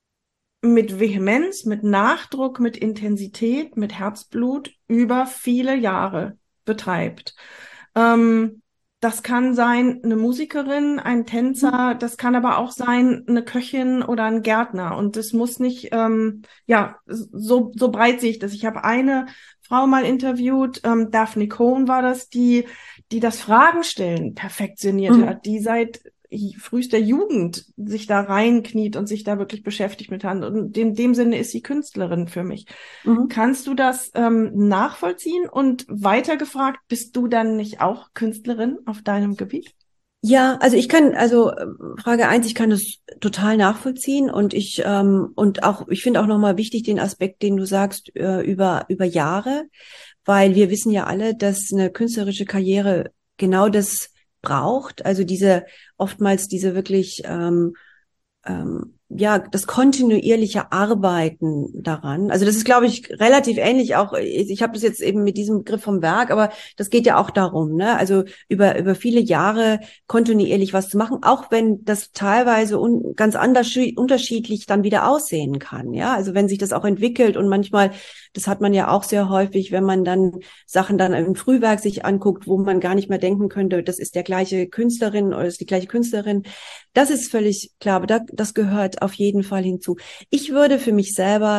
mit Vehemenz, mit Nachdruck, mit Intensität, mit Herzblut über viele Jahre betreibt. Ähm, das kann sein eine Musikerin, ein Tänzer, das kann aber auch sein eine Köchin oder ein Gärtner. Und das muss nicht, ähm, ja, so, so breit sehe ich das. Ich habe eine Frau mal interviewt, ähm, Daphne Cohn war das, die, die das Fragenstellen perfektioniert Mhm. hat, die seit frühester Jugend sich da reinkniet und sich da wirklich beschäftigt mit hat. Und in dem Sinne ist sie Künstlerin für mich. Mhm. Kannst du das ähm, nachvollziehen? Und weiter gefragt, bist du dann nicht auch Künstlerin auf deinem Gebiet? Ja, also ich kann, also äh, Frage eins, ich kann das total nachvollziehen und ich ähm, und auch, ich finde auch nochmal wichtig den Aspekt, den du sagst, äh, über über Jahre, weil wir wissen ja alle, dass eine künstlerische Karriere genau das braucht, also diese oftmals diese wirklich ähm, ähm, ja, das kontinuierliche Arbeiten daran. Also das ist, glaube ich, relativ ähnlich auch. Ich, ich habe das jetzt eben mit diesem Begriff vom Werk, aber das geht ja auch darum, ne? Also über über viele Jahre kontinuierlich was zu machen, auch wenn das teilweise un, ganz anders unterschiedlich dann wieder aussehen kann. Ja, also wenn sich das auch entwickelt und manchmal, das hat man ja auch sehr häufig, wenn man dann Sachen dann im Frühwerk sich anguckt, wo man gar nicht mehr denken könnte, das ist der gleiche Künstlerin oder ist die gleiche Künstlerin. Das ist völlig klar, aber da, das gehört auf jeden Fall hinzu. Ich würde für mich selber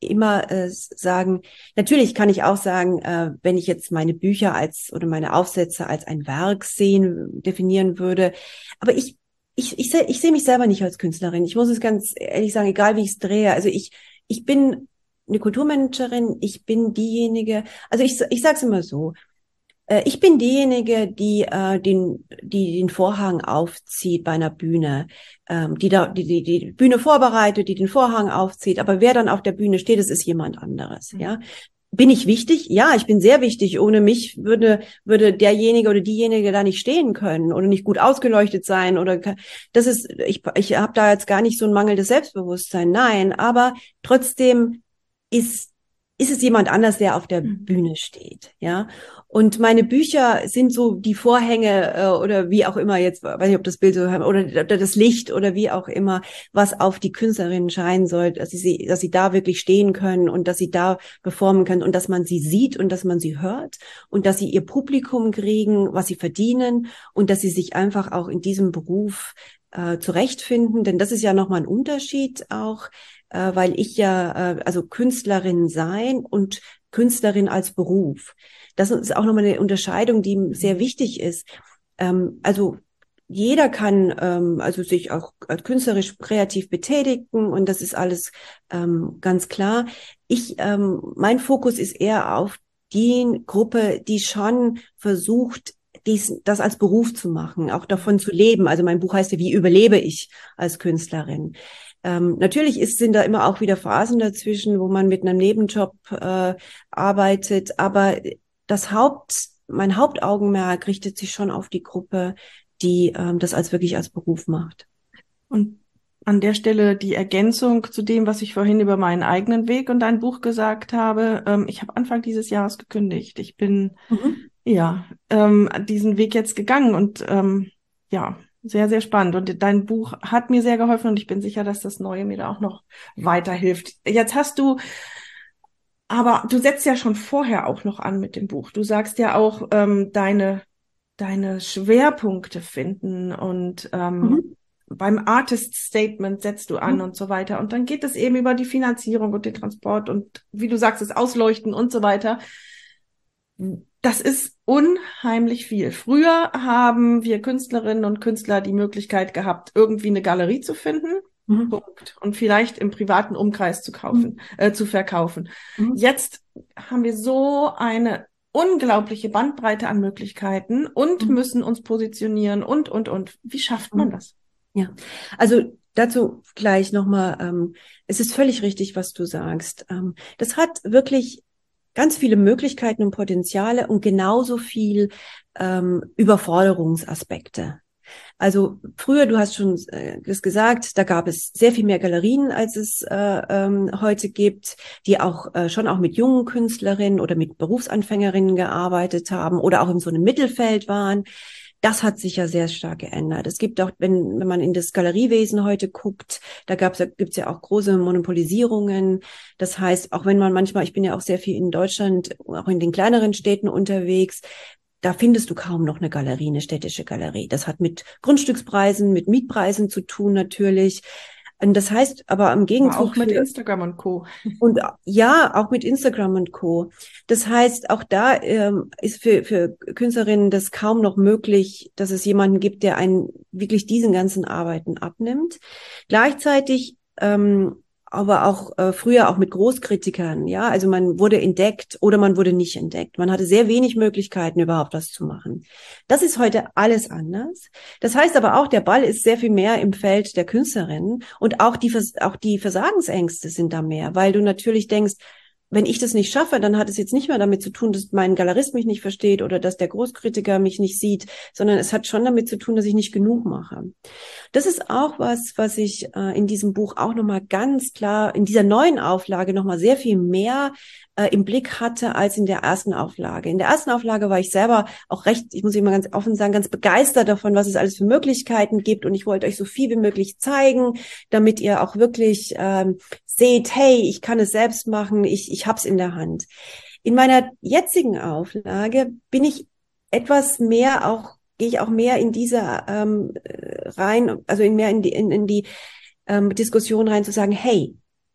immer äh, sagen, natürlich kann ich auch sagen, äh, wenn ich jetzt meine Bücher als oder meine Aufsätze als ein Werk sehen, definieren würde, aber ich ich ich sehe ich sehe mich selber nicht als Künstlerin. Ich muss es ganz ehrlich sagen, egal wie ich es drehe. Also ich ich bin eine Kulturmanagerin, ich bin diejenige, also ich ich sage es immer so, äh, ich bin diejenige, die äh, den, die den Vorhang aufzieht bei einer Bühne, ähm, die da, die, die die Bühne vorbereitet, die den Vorhang aufzieht. Aber wer dann auf der Bühne steht, das ist jemand anderes. Ja, bin ich wichtig? Ja, ich bin sehr wichtig. Ohne mich würde würde derjenige oder diejenige da nicht stehen können oder nicht gut ausgeleuchtet sein oder das ist. Ich ich habe da jetzt gar nicht so ein mangelndes Selbstbewusstsein. Nein, aber trotzdem ist ist es jemand anders, der auf der Bühne steht, ja. Und meine Bücher sind so die Vorhänge äh, oder wie auch immer jetzt, weiß nicht, ob das Bild so oder, oder das Licht oder wie auch immer, was auf die Künstlerinnen scheinen soll, dass sie, dass sie da wirklich stehen können und dass sie da performen können und dass man sie sieht und dass man sie hört und dass sie ihr Publikum kriegen, was sie verdienen und dass sie sich einfach auch in diesem Beruf äh, zurechtfinden, denn das ist ja nochmal ein Unterschied auch, äh, weil ich ja, äh, also Künstlerin sein und Künstlerin als Beruf. Das ist auch nochmal eine Unterscheidung, die sehr wichtig ist. Ähm, also jeder kann ähm, also sich auch künstlerisch kreativ betätigen und das ist alles ähm, ganz klar. Ich, ähm, mein Fokus ist eher auf die Gruppe, die schon versucht, dies, das als Beruf zu machen, auch davon zu leben. Also mein Buch heißt ja, wie überlebe ich als Künstlerin? Ähm, natürlich ist, sind da immer auch wieder Phasen dazwischen, wo man mit einem Nebenjob äh, arbeitet, aber das Haupt, mein Hauptaugenmerk richtet sich schon auf die Gruppe, die ähm, das als wirklich als Beruf macht. Und an der Stelle die Ergänzung zu dem, was ich vorhin über meinen eigenen Weg und dein Buch gesagt habe. Ähm, ich habe Anfang dieses Jahres gekündigt. Ich bin mhm. ja ähm, diesen Weg jetzt gegangen und ähm, ja, sehr, sehr spannend. Und dein Buch hat mir sehr geholfen und ich bin sicher, dass das Neue mir da auch noch weiterhilft. Jetzt hast du, aber du setzt ja schon vorher auch noch an mit dem Buch. Du sagst ja auch, ähm, deine, deine Schwerpunkte finden und ähm, mhm. beim Artist Statement setzt du an mhm. und so weiter. Und dann geht es eben über die Finanzierung und den Transport und wie du sagst, das Ausleuchten und so weiter. Das ist unheimlich viel. Früher haben wir Künstlerinnen und Künstler die Möglichkeit gehabt, irgendwie eine Galerie zu finden. Mhm. Punkt. Und vielleicht im privaten Umkreis zu kaufen, mhm. äh, zu verkaufen. Mhm. Jetzt haben wir so eine unglaubliche Bandbreite an Möglichkeiten und mhm. müssen uns positionieren und, und, und. Wie schafft man das? Ja, also dazu gleich nochmal, ähm, es ist völlig richtig, was du sagst. Ähm, das hat wirklich ganz viele Möglichkeiten und Potenziale und genauso viel ähm, Überforderungsaspekte. Also früher, du hast schon äh, das gesagt, da gab es sehr viel mehr Galerien, als es äh, ähm, heute gibt, die auch äh, schon auch mit jungen Künstlerinnen oder mit Berufsanfängerinnen gearbeitet haben oder auch in so einem Mittelfeld waren. Das hat sich ja sehr stark geändert. Es gibt auch, wenn, wenn man in das Galeriewesen heute guckt, da gab's, da gibt's ja auch große Monopolisierungen. Das heißt, auch wenn man manchmal, ich bin ja auch sehr viel in Deutschland, auch in den kleineren Städten unterwegs, da findest du kaum noch eine Galerie, eine städtische Galerie. Das hat mit Grundstückspreisen, mit Mietpreisen zu tun natürlich. Und das heißt aber im Gegenzug. Aber auch mit Instagram und Co. Und ja, auch mit Instagram und Co. Das heißt, auch da ähm, ist für, für Künstlerinnen das kaum noch möglich, dass es jemanden gibt, der einen wirklich diesen ganzen Arbeiten abnimmt. Gleichzeitig ähm, aber auch äh, früher auch mit Großkritikern, ja, also man wurde entdeckt oder man wurde nicht entdeckt. Man hatte sehr wenig Möglichkeiten, überhaupt was zu machen. Das ist heute alles anders. Das heißt aber auch, der Ball ist sehr viel mehr im Feld der Künstlerinnen und auch die, auch die Versagensängste sind da mehr, weil du natürlich denkst, wenn ich das nicht schaffe, dann hat es jetzt nicht mehr damit zu tun, dass mein Galerist mich nicht versteht oder dass der Großkritiker mich nicht sieht, sondern es hat schon damit zu tun, dass ich nicht genug mache. Das ist auch was, was ich äh, in diesem Buch auch nochmal ganz klar, in dieser neuen Auflage nochmal sehr viel mehr äh, im Blick hatte als in der ersten Auflage. In der ersten Auflage war ich selber auch recht, ich muss immer ganz offen sagen, ganz begeistert davon, was es alles für Möglichkeiten gibt und ich wollte euch so viel wie möglich zeigen, damit ihr auch wirklich ähm, seht, hey, ich kann es selbst machen, ich, ich hab's in der Hand. In meiner jetzigen Auflage bin ich etwas mehr auch, gehe ich auch mehr in diese ähm, rein, also in mehr in die, in, in die ähm, Diskussion rein zu sagen, hey,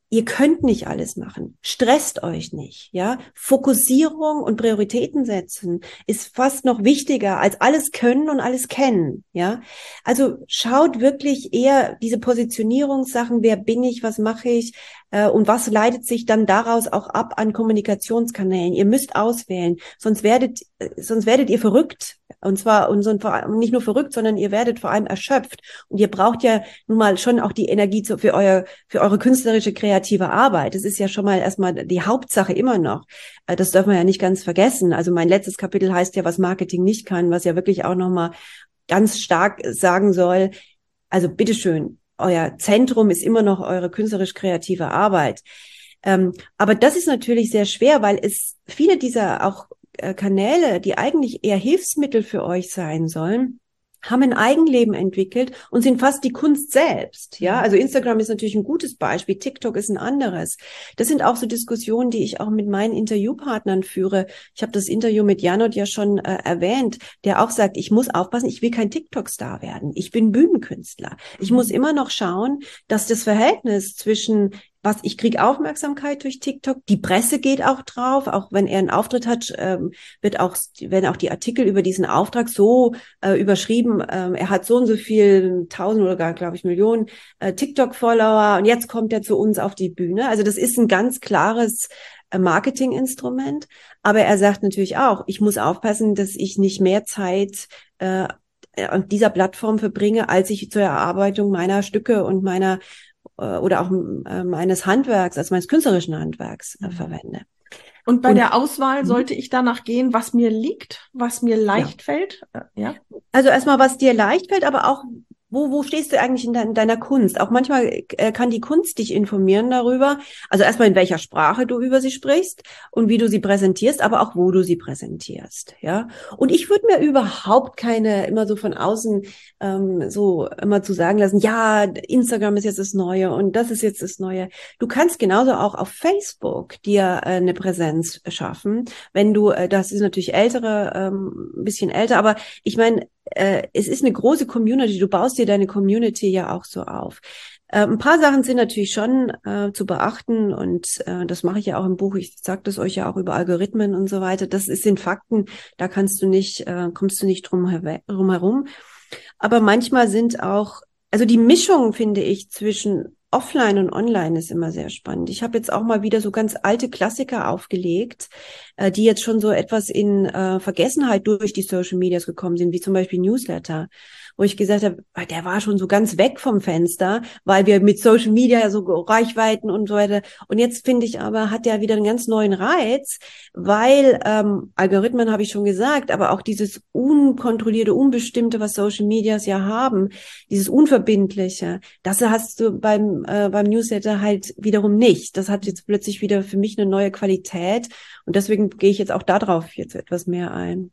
Ihr könnt nicht alles machen. Stresst euch nicht, ja. Fokussierung und Prioritäten setzen ist fast noch wichtiger als alles können und alles kennen, ja. Also schaut wirklich eher diese Positionierungssachen, wer bin ich, was mache ich, äh, und was leitet sich dann daraus auch ab an Kommunikationskanälen. Ihr müsst auswählen, sonst werdet, äh, sonst werdet ihr verrückt. Und zwar, und so, nicht nur verrückt, sondern ihr werdet vor allem erschöpft. Und ihr braucht ja nun mal schon auch die Energie zu, für euer, für eure künstlerische, kreative Arbeit. Das ist ja schon mal erstmal die Hauptsache immer noch. Das darf man ja nicht ganz vergessen. Also mein letztes Kapitel heißt ja, was Marketing nicht kann, was ja wirklich auch nochmal ganz stark sagen soll. Also bitteschön, euer Zentrum ist immer noch eure künstlerisch-kreative Arbeit. Ähm, aber das ist natürlich sehr schwer, weil es viele dieser auch Kanäle, die eigentlich eher Hilfsmittel für euch sein sollen, haben ein Eigenleben entwickelt und sind fast die Kunst selbst. Ja, also Instagram ist natürlich ein gutes Beispiel, TikTok ist ein anderes. Das sind auch so Diskussionen, die ich auch mit meinen Interviewpartnern führe. Ich habe das Interview mit Janot ja schon äh, erwähnt, der auch sagt, ich muss aufpassen, ich will kein TikTok-Star werden. Ich bin Bühnenkünstler. Ich muss immer noch schauen, dass das Verhältnis zwischen was ich kriege Aufmerksamkeit durch TikTok, die Presse geht auch drauf, auch wenn er einen Auftritt hat, ähm, wird auch, werden auch die Artikel über diesen Auftrag so äh, überschrieben, ähm, er hat so und so viel tausend oder gar, glaube ich, Millionen äh, TikTok-Follower und jetzt kommt er zu uns auf die Bühne. Also das ist ein ganz klares äh, Marketinginstrument, aber er sagt natürlich auch, ich muss aufpassen, dass ich nicht mehr Zeit äh, an dieser Plattform verbringe, als ich zur Erarbeitung meiner Stücke und meiner oder auch äh, meines Handwerks, also meines künstlerischen Handwerks äh, verwende. Und bei und, der Auswahl sollte ich danach gehen, was mir liegt, was mir leicht ja. fällt? Äh, ja. Also erstmal, was dir leicht fällt, aber auch Wo, wo stehst du eigentlich in, de in deiner Kunst? Auch manchmal äh, kann die Kunst dich informieren darüber. Also erstmal in welcher Sprache du über sie sprichst und wie du sie präsentierst, aber auch wo du sie präsentierst. Ja. Und ich würde mir überhaupt keine immer so von außen ähm, so immer zu sagen lassen, ja, Instagram ist jetzt das Neue und das ist jetzt das Neue. Du kannst genauso auch auf Facebook dir äh, eine Präsenz schaffen, wenn du, äh, das ist natürlich ältere, ähm, ein bisschen älter, aber ich meine, äh, es ist eine große Community. Du baust dir deine Community ja auch so auf. Äh, ein paar Sachen sind natürlich schon äh, zu beachten und äh, das mache ich ja auch im Buch. Ich sage das euch ja auch über Algorithmen und so weiter. Das ist, sind Fakten. Da kannst du nicht, äh, kommst du nicht drum, drum herum. Aber manchmal sind auch, also die Mischung, finde ich, zwischen Offline und Online ist immer sehr spannend. Ich habe jetzt auch mal wieder so ganz alte Klassiker aufgelegt, äh, die jetzt schon so etwas in äh, Vergessenheit durch die Social Medias gekommen sind, wie zum Beispiel Newsletter, wo ich gesagt habe, der war schon so ganz weg vom Fenster, weil wir mit Social Media ja so Reichweiten und so weiter. Und jetzt finde ich aber, hat der wieder einen ganz neuen Reiz, weil ähm, Algorithmen habe ich schon gesagt, aber auch dieses unkontrollierte, unbestimmte, was Social Medias ja haben, dieses Unverbindliche, das hast du beim äh, beim Newsletter halt wiederum nicht. Das hat jetzt plötzlich wieder für mich eine neue Qualität und deswegen gehe ich jetzt auch darauf jetzt etwas mehr ein.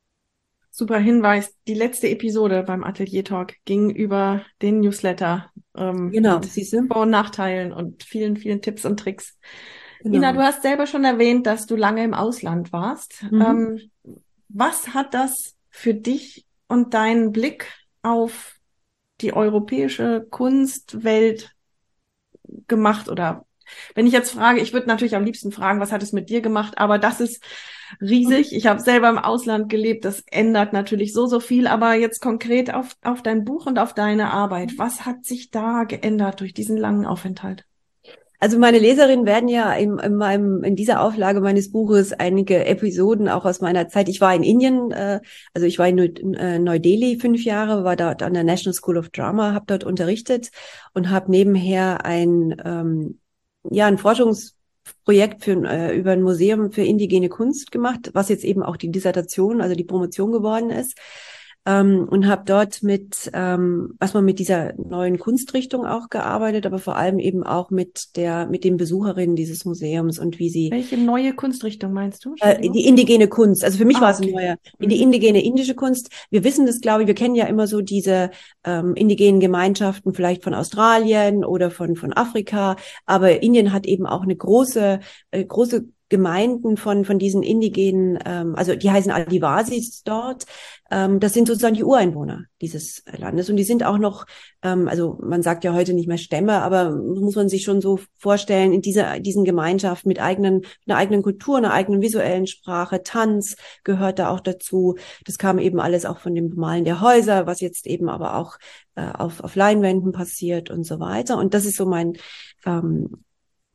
Super Hinweis. Die letzte Episode beim Atelier Talk ging über den Newsletter. Ähm, genau, mit siehst du? Vor- und Nachteilen und vielen, vielen Tipps und Tricks. Genau. Ina, du hast selber schon erwähnt, dass du lange im Ausland warst. Mhm. Ähm, was hat das für dich und deinen Blick auf die europäische Kunstwelt gemacht? Oder wenn ich jetzt frage, ich würde natürlich am liebsten fragen, was hat es mit dir gemacht? Aber das ist riesig. Ich habe selber im Ausland gelebt. Das ändert natürlich so, so viel. Aber jetzt konkret auf, auf dein Buch und auf deine Arbeit. Was hat sich da geändert durch diesen langen Aufenthalt? Also meine Leserinnen werden ja in, in, meinem, in dieser Auflage meines Buches einige Episoden auch aus meiner Zeit. Ich war in Indien, äh, also ich war in Neu- Neu-Delhi fünf Jahre, war dort an der National School of Drama, habe dort unterrichtet und habe nebenher ein, ähm, ja, ein Forschungs Projekt für, äh, über ein Museum für indigene Kunst gemacht, was jetzt eben auch die Dissertation, also die Promotion geworden ist. Ähm, und habe dort mit, ähm, erstmal mit dieser neuen Kunstrichtung auch gearbeitet, aber vor allem eben auch mit der, mit den Besucherinnen dieses Museums und wie sie. Welche neue Kunstrichtung meinst du? Äh, die indigene Kunst. Also für mich ah, war es okay. ein neuer. Mhm. Die indigene indische Kunst. Wir wissen das, glaube ich, wir kennen ja immer so diese ähm, indigenen Gemeinschaften, vielleicht von Australien oder von, von Afrika. Aber Indien hat eben auch eine große, äh, große Gemeinden von von diesen indigenen, ähm, also die heißen Adivasis dort. Ähm, das sind sozusagen die Ureinwohner dieses Landes und die sind auch noch, ähm, also man sagt ja heute nicht mehr Stämme, aber muss man sich schon so vorstellen, in dieser diesen Gemeinschaften mit eigenen einer eigenen Kultur, einer eigenen visuellen Sprache, Tanz gehört da auch dazu. Das kam eben alles auch von dem Bemalen der Häuser, was jetzt eben aber auch äh, auf auf Leinwänden passiert und so weiter. Und das ist so mein ähm,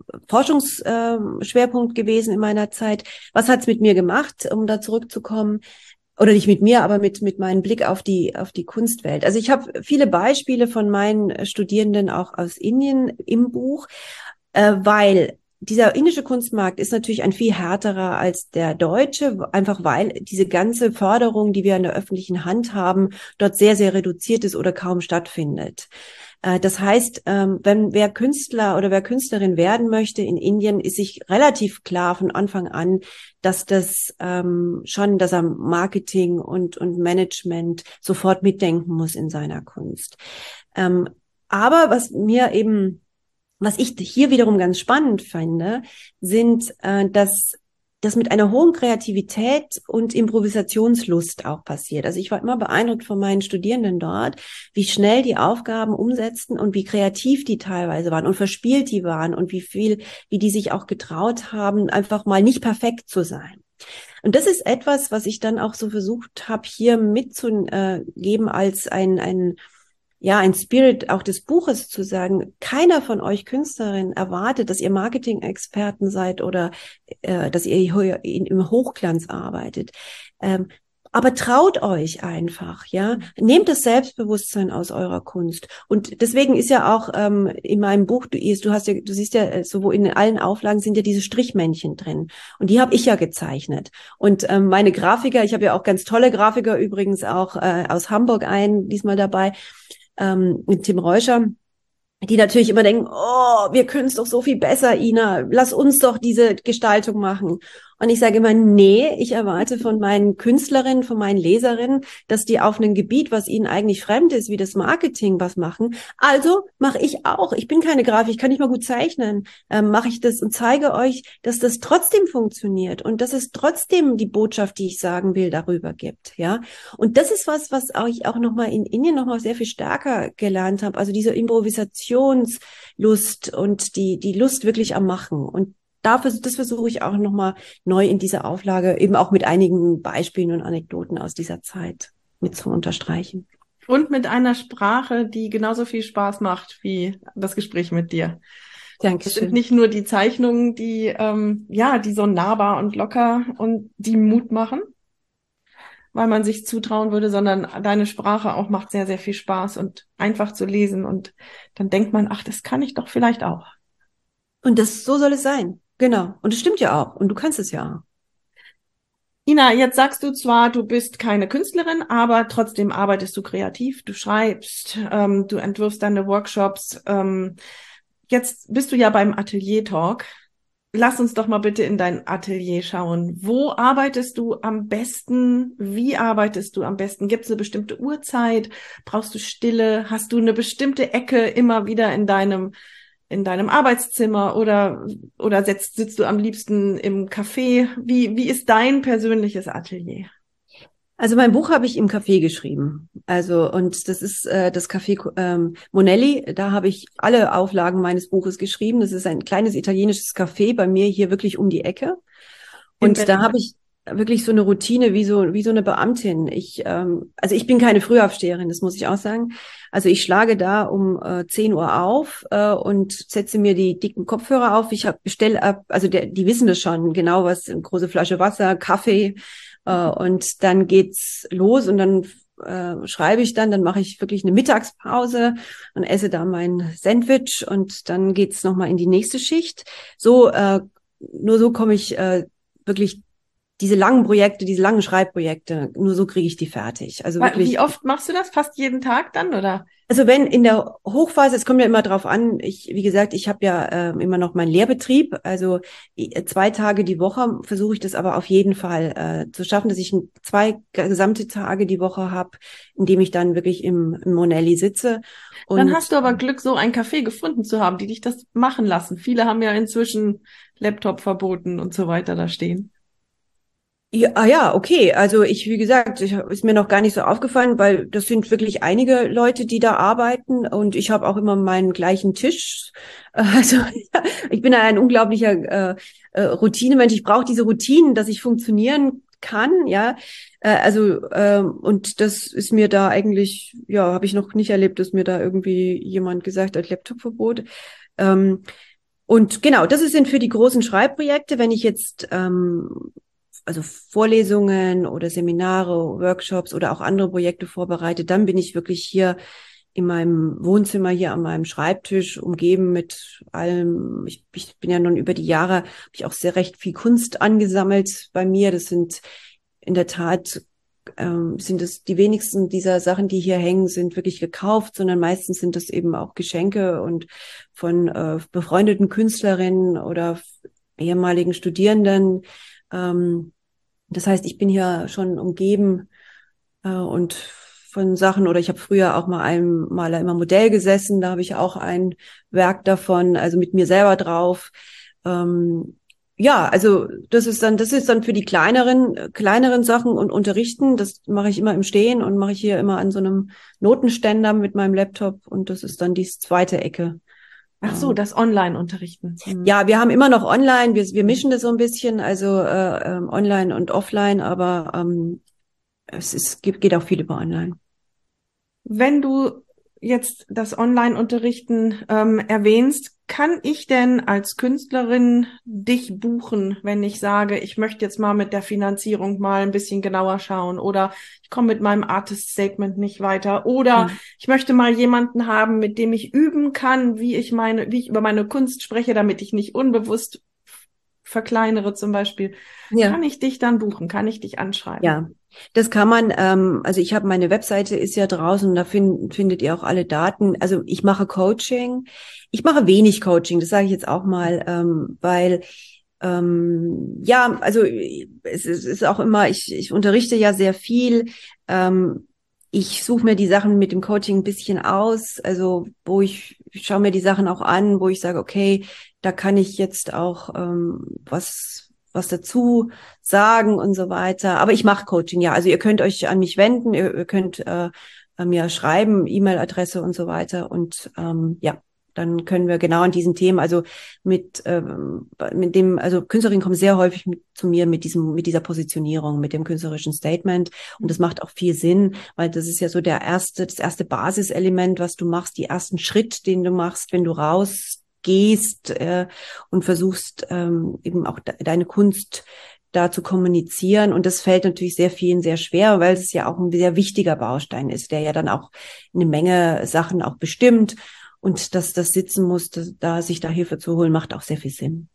Forschungsschwerpunkt gewesen in meiner Zeit. Was hat's mit mir gemacht, um da zurückzukommen? Oder nicht mit mir, aber mit mit meinem Blick auf die auf die Kunstwelt. Also ich habe viele Beispiele von meinen Studierenden auch aus Indien im Buch, äh, weil dieser indische Kunstmarkt ist natürlich ein viel härterer als der deutsche, einfach weil diese ganze Förderung, die wir in der öffentlichen Hand haben, dort sehr, sehr reduziert ist oder kaum stattfindet. Das heißt, wenn wer Künstler oder wer Künstlerin werden möchte in Indien, ist sich relativ klar von Anfang an, dass das ähm, schon, dass er Marketing und und Management sofort mitdenken muss in seiner Kunst. Ähm, aber was mir eben, was ich hier wiederum ganz spannend finde, sind, äh, dass das mit einer hohen Kreativität und Improvisationslust auch passiert. Also ich war immer beeindruckt von meinen Studierenden dort, wie schnell die Aufgaben umsetzten und wie kreativ die teilweise waren und verspielt die waren und wie viel, wie die sich auch getraut haben, einfach mal nicht perfekt zu sein. Und das ist etwas, was ich dann auch so versucht habe, hier mitzugeben als ein, ein ja, ein Spirit auch des Buches zu sagen, keiner von euch Künstlerinnen erwartet, dass ihr Marketing-Experten seid oder äh, dass ihr im Hochglanz arbeitet. Ähm, aber traut euch einfach, ja. Nehmt das Selbstbewusstsein aus eurer Kunst. Und deswegen ist ja auch ähm, in meinem Buch, du, du hast ja, du siehst ja, so in allen Auflagen sind ja diese Strichmännchen drin. Und die habe ich ja gezeichnet. Und ähm, meine Grafiker, ich habe ja auch ganz tolle Grafiker übrigens auch äh, aus Hamburg einen diesmal dabei, ähm, mit Tim Reuscher, die natürlich immer denken, oh, wir können es doch so viel besser, Ina, lass uns doch diese Gestaltung machen. Und ich sage immer, nee, ich erwarte von meinen Künstlerinnen, von meinen Leserinnen, dass die auf einem Gebiet, was ihnen eigentlich fremd ist, wie das Marketing, was machen. Also mache ich auch. Ich bin keine Grafik, ich kann nicht mal gut zeichnen. Ähm, mache ich das und zeige euch, dass das trotzdem funktioniert und dass es trotzdem die Botschaft, die ich sagen will, darüber gibt. Ja. Und das ist was, was auch ich auch nochmal in Indien nochmal sehr viel stärker gelernt habe. Also diese Improvisationslust und die, die Lust wirklich am Machen. Und Dafür, das versuche ich auch nochmal neu in dieser Auflage, eben auch mit einigen Beispielen und Anekdoten aus dieser Zeit mit zu unterstreichen. Und mit einer Sprache, die genauso viel Spaß macht wie das Gespräch mit dir. Dankeschön. Es sind nicht nur die Zeichnungen, die, ähm, ja, die so nahbar und locker und die Mut machen, weil man sich zutrauen würde, sondern deine Sprache auch macht sehr, sehr viel Spaß und einfach zu lesen. Und dann denkt man, ach, das kann ich doch vielleicht auch. Und das, so soll es sein. Genau. Und es stimmt ja auch. Und du kannst es ja auch. Ina, jetzt sagst du zwar, du bist keine Künstlerin, aber trotzdem arbeitest du kreativ, du schreibst, ähm, du entwirfst deine Workshops. Ähm, jetzt bist du ja beim Atelier Talk. Lass uns doch mal bitte in dein Atelier schauen. Wo arbeitest du am besten? Wie arbeitest du am besten? Gibt es eine bestimmte Uhrzeit? Brauchst du Stille? Hast du eine bestimmte Ecke immer wieder in deinem in deinem Arbeitszimmer oder oder sitzt, sitzt du am liebsten im Café? Wie wie ist dein persönliches Atelier? Also mein Buch habe ich im Café geschrieben. Also und das ist äh, das Café ähm, Monelli. Da habe ich alle Auflagen meines Buches geschrieben. Das ist ein kleines italienisches Café bei mir hier wirklich um die Ecke. Und da habe ich wirklich so eine Routine wie so wie so eine Beamtin. Ich ähm, also ich bin keine Frühaufsteherin, das muss ich auch sagen. Also ich schlage da um äh, zehn Uhr auf äh, und setze mir die dicken Kopfhörer auf. Ich habe bestell ab, also der, die wissen das schon genau, was eine große Flasche Wasser, Kaffee äh, und dann geht's los und dann äh, schreibe ich dann, dann mache ich wirklich eine Mittagspause und esse da mein Sandwich und dann geht's noch mal in die nächste Schicht. So äh, nur so komme ich äh, wirklich diese langen Projekte, diese langen Schreibprojekte, nur so kriege ich die fertig. Also wirklich. Wie oft machst du das? Fast jeden Tag dann, oder? Also wenn in der Hochphase, es kommt ja immer drauf an, ich, wie gesagt, ich habe ja äh, immer noch meinen Lehrbetrieb, also äh, zwei Tage die Woche versuche ich das aber auf jeden Fall äh, zu schaffen, dass ich ein, zwei gesamte Tage die Woche habe, in dem ich dann wirklich im, im Monelli sitze. Und dann hast du aber Glück, so ein Café gefunden zu haben, die dich das machen lassen. Viele haben ja inzwischen Laptop verboten und so weiter da stehen. Ja, ah ja, okay. Also ich, wie gesagt, ich, ist mir noch gar nicht so aufgefallen, weil das sind wirklich einige Leute, die da arbeiten und ich habe auch immer meinen gleichen Tisch. Also ich bin ein unglaublicher äh, äh, Routinemensch. Ich brauche diese Routinen, dass ich funktionieren kann, ja. Äh, also äh, und das ist mir da eigentlich, ja, habe ich noch nicht erlebt, dass mir da irgendwie jemand gesagt hat, Laptopverbot. Ähm, und genau, das sind für die großen Schreibprojekte. Wenn ich jetzt ähm, also Vorlesungen oder Seminare, Workshops oder auch andere Projekte vorbereitet, dann bin ich wirklich hier in meinem Wohnzimmer, hier an meinem Schreibtisch, umgeben mit allem. Ich, ich bin ja nun über die Jahre, habe ich auch sehr recht viel Kunst angesammelt bei mir. Das sind in der Tat, ähm, sind es die wenigsten dieser Sachen, die hier hängen, sind wirklich gekauft, sondern meistens sind das eben auch Geschenke und von äh, befreundeten Künstlerinnen oder ehemaligen Studierenden. Ähm, Das heißt, ich bin hier schon umgeben äh, und von Sachen, oder ich habe früher auch mal einem Maler immer Modell gesessen, da habe ich auch ein Werk davon, also mit mir selber drauf. Ähm, ja, also das ist dann, das ist dann für die kleineren, kleineren Sachen und Unterrichten. Das mache ich immer im Stehen und mache ich hier immer an so einem Notenständer mit meinem Laptop und das ist dann die zweite Ecke. Ach so, das Online-Unterrichten. Hm. Ja, wir haben immer noch online, wir, wir mischen das so ein bisschen, also äh, ähm, online und offline, aber ähm, es ist, geht, geht auch viel über online. Wenn du jetzt das Online-Unterrichten ähm, erwähnst, kann ich denn als Künstlerin dich buchen, wenn ich sage, ich möchte jetzt mal mit der Finanzierung mal ein bisschen genauer schauen oder ich komme mit meinem Artist Statement nicht weiter oder Ja. ich möchte mal jemanden haben, mit dem ich üben kann, wie ich meine, wie ich über meine Kunst spreche, damit ich nicht unbewusst verkleinere zum Beispiel. Ja. Kann ich dich dann buchen? Kann ich dich anschreiben? Ja, das kann man, ähm, also ich habe meine Webseite ist ja draußen, da find, findet ihr auch alle Daten. Also ich mache Coaching. Ich mache wenig Coaching, das sage ich jetzt auch mal, ähm, weil ähm, ja, also es, es ist auch immer, ich, ich unterrichte ja sehr viel. Ähm, ich suche mir die Sachen mit dem Coaching ein bisschen aus, also wo ich, ich schaue mir die Sachen auch an, wo ich sage, okay, da kann ich jetzt auch ähm, was was dazu sagen und so weiter. Aber ich mache Coaching, ja. Also ihr könnt euch an mich wenden, ihr, ihr könnt äh, mir schreiben, E-Mail-Adresse und so weiter. Und ähm, ja, dann können wir genau an diesen Themen, also mit ähm, mit dem, also Künstlerinnen kommen sehr häufig mit, zu mir mit diesem, mit dieser Positionierung, mit dem künstlerischen Statement. Und das macht auch viel Sinn, weil das ist ja so der erste, das erste Basiselement, was du machst, die ersten Schritt, den du machst, wenn du raus gehst äh, und versuchst ähm, eben auch de- deine Kunst da zu kommunizieren. Und das fällt natürlich sehr vielen sehr schwer, weil es ja auch ein sehr wichtiger Baustein ist, der ja dann auch eine Menge Sachen auch bestimmt. Und dass das sitzen muss, dass, da sich da Hilfe zu holen, macht auch sehr viel Sinn.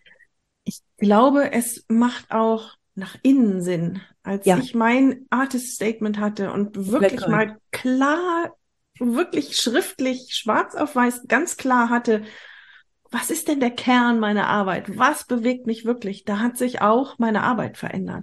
Ich glaube, es macht auch nach innen Sinn. Als Ja, ich mein Artist Statement hatte und komplett wirklich korrekt. mal klar, wirklich schriftlich, schwarz auf weiß, ganz klar hatte, was ist denn der Kern meiner Arbeit? Was bewegt mich wirklich? Da hat sich auch meine Arbeit verändert.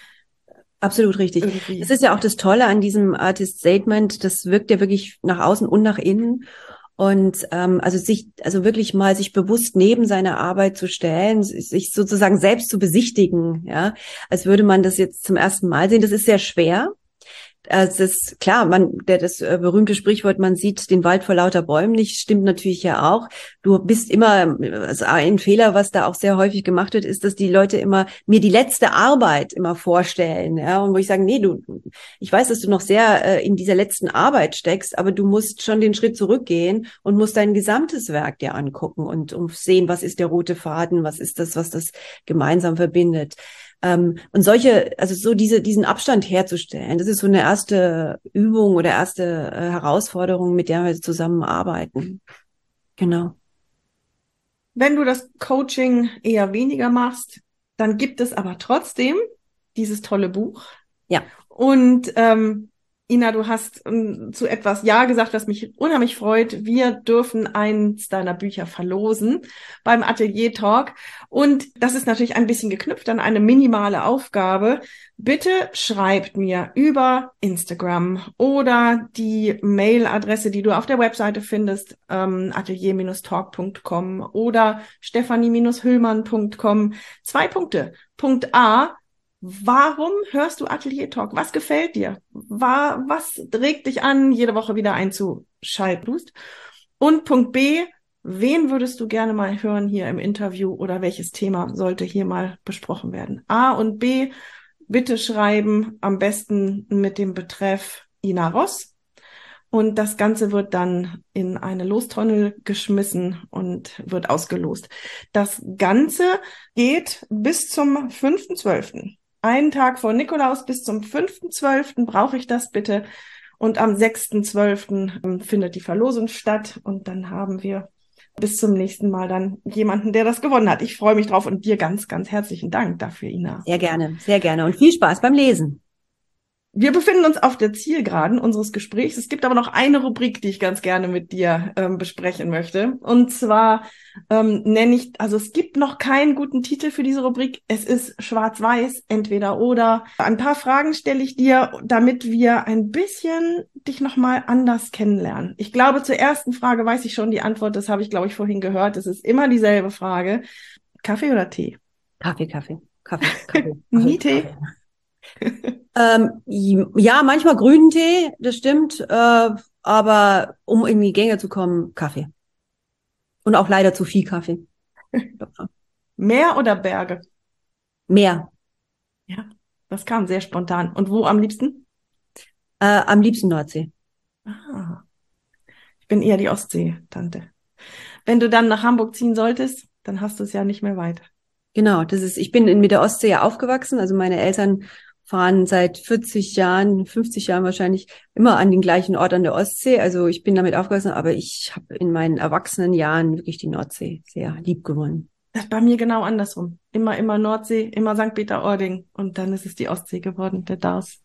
Absolut richtig. Irgendwie. Das ist ja auch das Tolle an diesem Artist Statement. Das wirkt ja wirklich nach außen und nach innen. Und ähm, also sich, also wirklich mal sich bewusst neben seine Arbeit zu stellen, sich sozusagen selbst zu besichtigen, ja, als würde man das jetzt zum ersten Mal sehen. Das ist sehr schwer. Also das ist klar, man, der, das äh, berühmte Sprichwort, man sieht den Wald vor lauter Bäumen nicht, stimmt natürlich ja auch. Du bist immer, also ein Fehler, was da auch sehr häufig gemacht wird, ist, dass die Leute immer mir die letzte Arbeit immer vorstellen, ja, und wo ich sage, nee, du, ich weiß, dass du noch sehr äh, in dieser letzten Arbeit steckst, aber du musst schon den Schritt zurückgehen und musst dein gesamtes Werk dir angucken und um sehen, was ist der rote Faden, was ist das, was das gemeinsam verbindet. Ähm, und solche, also so diese, diesen Abstand herzustellen, das ist so eine erste Übung oder erste äh, Herausforderung, mit der wir zusammenarbeiten. Genau. Wenn du das Coaching eher weniger machst, dann gibt es aber trotzdem dieses tolle Buch. Ja. Und ähm, Ina, du hast ähm, zu etwas Ja gesagt, was mich unheimlich freut. Wir dürfen eins deiner Bücher verlosen beim Atelier Talk. Und das ist natürlich ein bisschen geknüpft an eine minimale Aufgabe. Bitte schreibt mir über Instagram oder die Mailadresse, die du auf der Webseite findest, ähm, atelier Talk Punkt com oder stephanie Hüllmann Punkt com. Zwei Punkte. Punkt A: Warum hörst du Atelier Talk? Was gefällt dir? War, was regt dich an, jede Woche wieder einzuschalten? Und Punkt B: Wen würdest du gerne mal hören hier im Interview oder welches Thema sollte hier mal besprochen werden? A und B, bitte schreiben, am besten mit dem Betreff Ina Ross. Und das Ganze wird dann in eine Lostonne geschmissen und wird ausgelost. Das Ganze geht bis zum fünften zwölften Einen Tag vor Nikolaus bis zum fünften zwölften brauche ich das bitte. Und am sechsten zwölften findet die Verlosung statt. Und dann haben wir bis zum nächsten Mal dann jemanden, der das gewonnen hat. Ich freue mich drauf und dir ganz, ganz herzlichen Dank dafür, Ina. Sehr gerne, sehr gerne und viel Spaß beim Lesen. Wir befinden uns auf der Zielgeraden unseres Gesprächs. Es gibt aber noch eine Rubrik, die ich ganz gerne mit dir ähm, besprechen möchte. Und zwar ähm, nenne ich, also es gibt noch keinen guten Titel für diese Rubrik. Es ist schwarz-weiß, entweder oder. Ein paar Fragen stelle ich dir, damit wir ein bisschen dich nochmal anders kennenlernen. Ich glaube, zur ersten Frage weiß ich schon die Antwort. Das habe ich, glaube ich, vorhin gehört. Es ist immer dieselbe Frage. Kaffee oder Tee? Kaffee, Kaffee, Kaffee, Kaffee. Nie Tee? Ähm, ja, manchmal grünen Tee, das stimmt. Äh, aber um in die Gänge zu kommen, Kaffee. Und auch leider zu viel Kaffee. Meer oder Berge? Meer. Ja, das kam sehr spontan. Und wo am liebsten? Äh, am liebsten Nordsee. Ah, ich bin eher die Ostsee-Tante. Wenn du dann nach Hamburg ziehen solltest, dann hast du es ja nicht mehr weit. Genau, das ist, ich bin in, mit der Ostsee ja aufgewachsen. Also meine Eltern fahren seit vierzig Jahren, fünfzig Jahren wahrscheinlich immer an den gleichen Ort an der Ostsee. Also ich bin damit aufgewachsen, aber ich habe in meinen erwachsenen Jahren wirklich die Nordsee sehr lieb gewonnen. Das ist bei mir genau andersrum. Immer, immer Nordsee, immer Sankt Peter-Ording und dann ist es die Ostsee geworden, der Dars.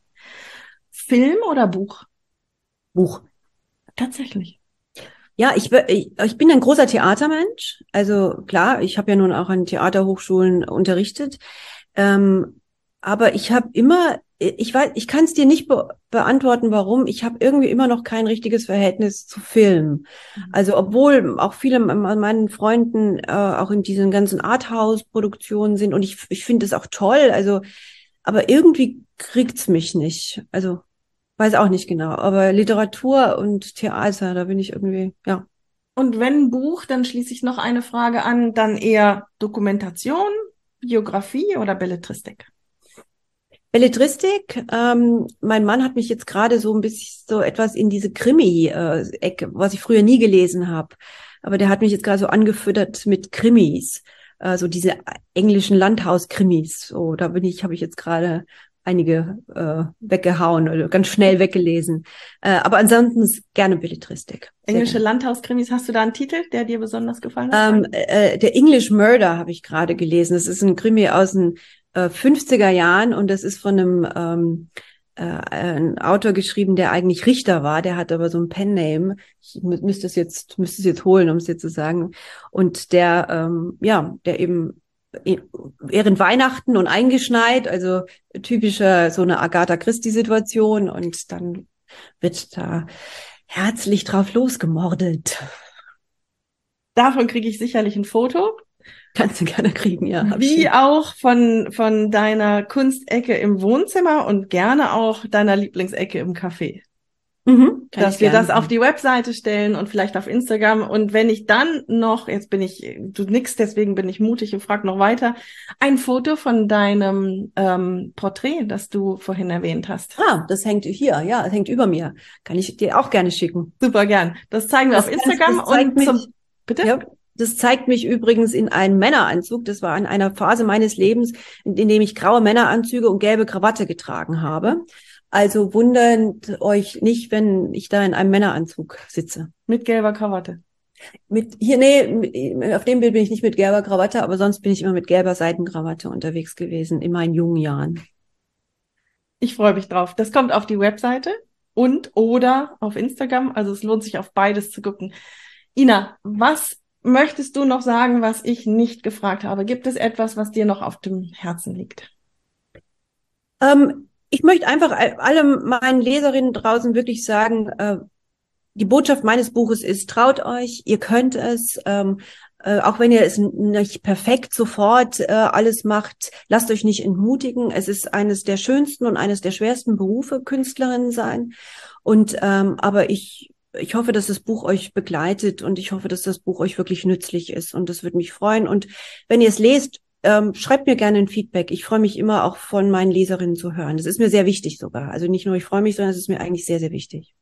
Film oder Buch? Buch. Tatsächlich. Ja, ich, ich, ich bin ein großer Theatermensch. Also klar, ich habe ja nun auch an Theaterhochschulen unterrichtet. Ähm, aber ich habe immer, ich weiß, ich kann es dir nicht be beantworten, warum. Ich habe irgendwie immer noch kein richtiges Verhältnis zu Film. Also obwohl auch viele meinen Freunden äh, auch in diesen ganzen Arthouse-Produktionen sind und ich, ich finde es auch toll. Also, aber irgendwie kriegt's mich nicht. Also weiß auch nicht genau. Aber Literatur und Theater, da bin ich irgendwie, ja. Und wenn Buch, dann schließe ich noch eine Frage an, dann eher Dokumentation, Biografie oder Belletristik? Belletristik, ähm, mein Mann hat mich jetzt gerade so ein bisschen so etwas in diese Krimi-Ecke, was ich früher nie gelesen habe. Aber der hat mich jetzt gerade so angefüttert mit Krimis, äh, so diese englischen Landhaus-Krimis. So, da bin ich, habe ich jetzt gerade einige äh, weggehauen oder ganz schnell weggelesen. Äh, aber ansonsten ist gerne Belletristik. Englische Landhauskrimis, hast du da einen Titel, der dir besonders gefallen hat? Ähm, äh, der English Murder habe ich gerade gelesen. Das ist ein Krimi aus den äh, fünfziger Jahren und das ist von einem ähm, äh, ein Autor geschrieben, der eigentlich Richter war. Der hat aber so ein Pen-Name. Ich mü müsste es jetzt müsste es jetzt holen, um es jetzt zu sagen. Und der ähm, ja, der eben während Weihnachten und eingeschneit, also typischer so eine Agatha Christie-Situation und dann wird da herzlich drauf losgemordet. Davon kriege ich sicherlich ein Foto. Kannst du gerne kriegen, ja. Wie auch von, von deiner Kunstecke im Wohnzimmer und gerne auch deiner Lieblingsecke im Café. Mhm, dass wir das auf die Webseite stellen und vielleicht auf Instagram. Und wenn ich dann noch, jetzt bin ich, du nix, deswegen bin ich mutig und frag noch weiter, ein Foto von deinem ähm, Porträt, das du vorhin erwähnt hast. Ah, das hängt hier, ja, das hängt über mir. Kann ich dir auch gerne schicken. Super gern. Das zeigen wir das auf Instagram und mich, zum, bitte? Ja, das zeigt mich übrigens in einem Männeranzug. Das war in einer Phase meines Lebens, in, in dem ich graue Männeranzüge und gelbe Krawatte getragen habe. Also wundert euch nicht, wenn ich da in einem Männeranzug sitze. Mit gelber Krawatte. Mit hier, nee, auf dem Bild bin ich nicht mit gelber Krawatte, aber sonst bin ich immer mit gelber Seidenkrawatte unterwegs gewesen in meinen jungen Jahren. Ich freue mich drauf. Das kommt auf die Webseite und oder auf Instagram. Also es lohnt sich, auf beides zu gucken. Ina, was möchtest du noch sagen, was ich nicht gefragt habe? Gibt es etwas, was dir noch auf dem Herzen liegt? Ähm, ich möchte einfach allen meinen Leserinnen draußen wirklich sagen, äh, die Botschaft meines Buches ist, traut euch, ihr könnt es, ähm, äh, auch wenn ihr es nicht perfekt sofort äh, alles macht, lasst euch nicht entmutigen. Es ist eines der schönsten und eines der schwersten Berufe, Künstlerin sein. Und ähm, aber ich ich hoffe, dass das Buch euch begleitet und ich hoffe, dass das Buch euch wirklich nützlich ist und das würde mich freuen. Und wenn ihr es lest, ähm, schreibt mir gerne ein Feedback. Ich freue mich immer auch von meinen Leserinnen zu hören. Das ist mir sehr wichtig sogar. Also nicht nur ich freue mich, sondern es ist mir eigentlich sehr, sehr wichtig.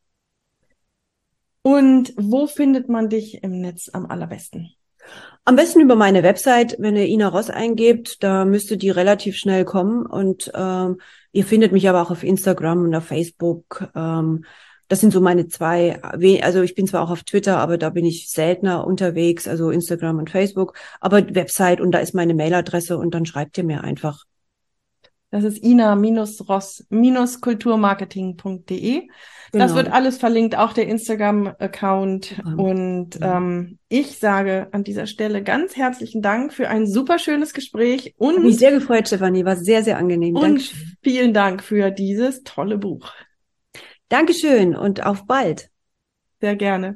Und wo findet man dich im Netz am allerbesten? Am besten über meine Website, wenn ihr Ina Ross eingebt, da müsste die relativ schnell kommen. Und ähm, ihr findet mich aber auch auf Instagram und auf Facebook. Ähm, das sind so meine zwei, also ich bin zwar auch auf Twitter, aber da bin ich seltener unterwegs, also Instagram und Facebook. Aber Website und da ist meine Mailadresse und dann schreibt ihr mir einfach. Das ist ina ross kulturmarketing punkt de. Genau. Das wird alles verlinkt, auch der Instagram-Account. Mhm. Und ähm, ich sage an dieser Stelle ganz herzlichen Dank für ein super schönes Gespräch. Und Hat mich sehr gefreut, Stefanie, war sehr, sehr angenehm. Und Dankeschön. Vielen Dank für dieses tolle Buch. Dankeschön und auf bald. Sehr gerne.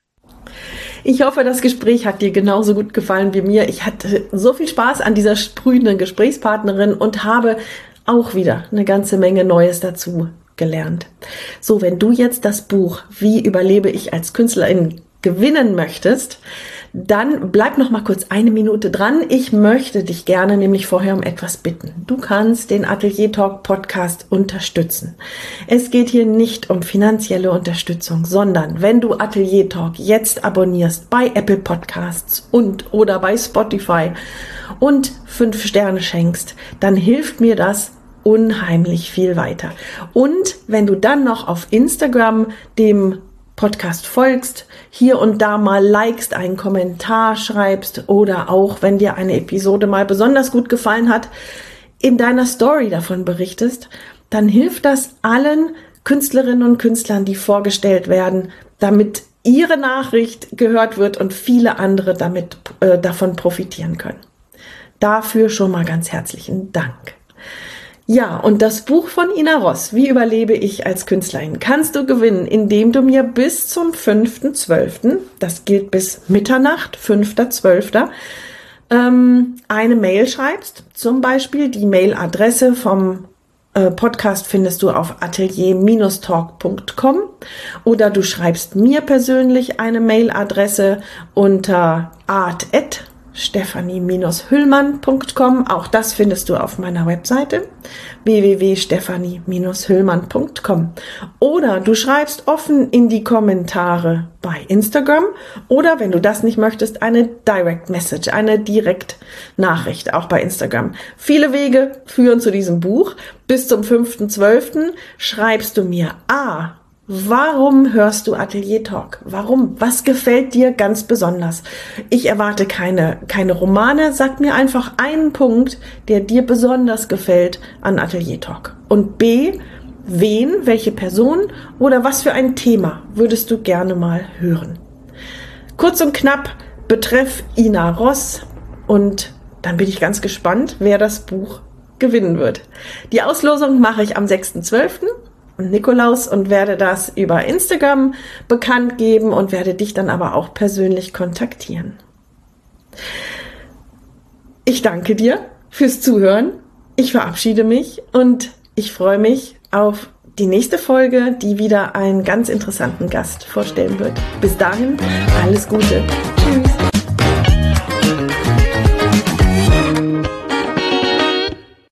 Ich hoffe, das Gespräch hat dir genauso gut gefallen wie mir. Ich hatte so viel Spaß an dieser sprühenden Gesprächspartnerin und habe auch wieder eine ganze Menge Neues dazu gelernt. So, wenn du jetzt das Buch Wie überlebe ich als Künstlerin gewinnen möchtest, dann bleib noch mal kurz eine Minute dran. Ich möchte dich gerne nämlich vorher um etwas bitten. Du kannst den Atelier Talk Podcast unterstützen. Es geht hier nicht um finanzielle Unterstützung, sondern wenn du Atelier Talk jetzt abonnierst bei Apple Podcasts und oder bei Spotify und fünf Sterne schenkst, dann hilft mir das unheimlich viel weiter. Und wenn du dann noch auf Instagram dem Podcast folgst, hier und da mal likest, einen Kommentar schreibst oder auch, wenn dir eine Episode mal besonders gut gefallen hat, in deiner Story davon berichtest, dann hilft das allen Künstlerinnen und Künstlern, die vorgestellt werden, damit ihre Nachricht gehört wird und viele andere damit äh, davon profitieren können. Dafür schon mal ganz herzlichen Dank. Ja, und das Buch von Ina Ross, Wie überlebe ich als Künstlerin, kannst du gewinnen, indem du mir bis zum fünften zwölften, das gilt bis Mitternacht, fünfter zwölfter, ähm, eine Mail schreibst. Zum Beispiel die Mailadresse vom äh, Podcast findest du auf atelier talk punkt com oder du schreibst mir persönlich eine Mailadresse unter art at stefanie hüllmann punkt com. Auch das findest du auf meiner Webseite w w w punkt stefanie hüllmann punkt com. Oder du schreibst offen in die Kommentare bei Instagram oder, wenn du das nicht möchtest, eine Direct Message, eine Direktnachricht auch bei Instagram. Viele Wege führen zu diesem Buch. Bis zum fünften zwölften schreibst du mir A. Warum hörst du Atelier Talk? Warum? Was gefällt dir ganz besonders? Ich erwarte keine, keine Romane. Sag mir einfach einen Punkt, der dir besonders gefällt an Atelier Talk. Und B, wen, welche Person oder was für ein Thema würdest du gerne mal hören? Kurz und knapp, betreff Ina Ross und dann bin ich ganz gespannt, wer das Buch gewinnen wird. Die Auslosung mache ich am sechsten zwölften und Nikolaus und werde das über Instagram bekannt geben und werde dich dann aber auch persönlich kontaktieren. Ich danke dir fürs Zuhören. Ich verabschiede mich und ich freue mich auf die nächste Folge, die wieder einen ganz interessanten Gast vorstellen wird. Bis dahin, alles Gute. Tschüss.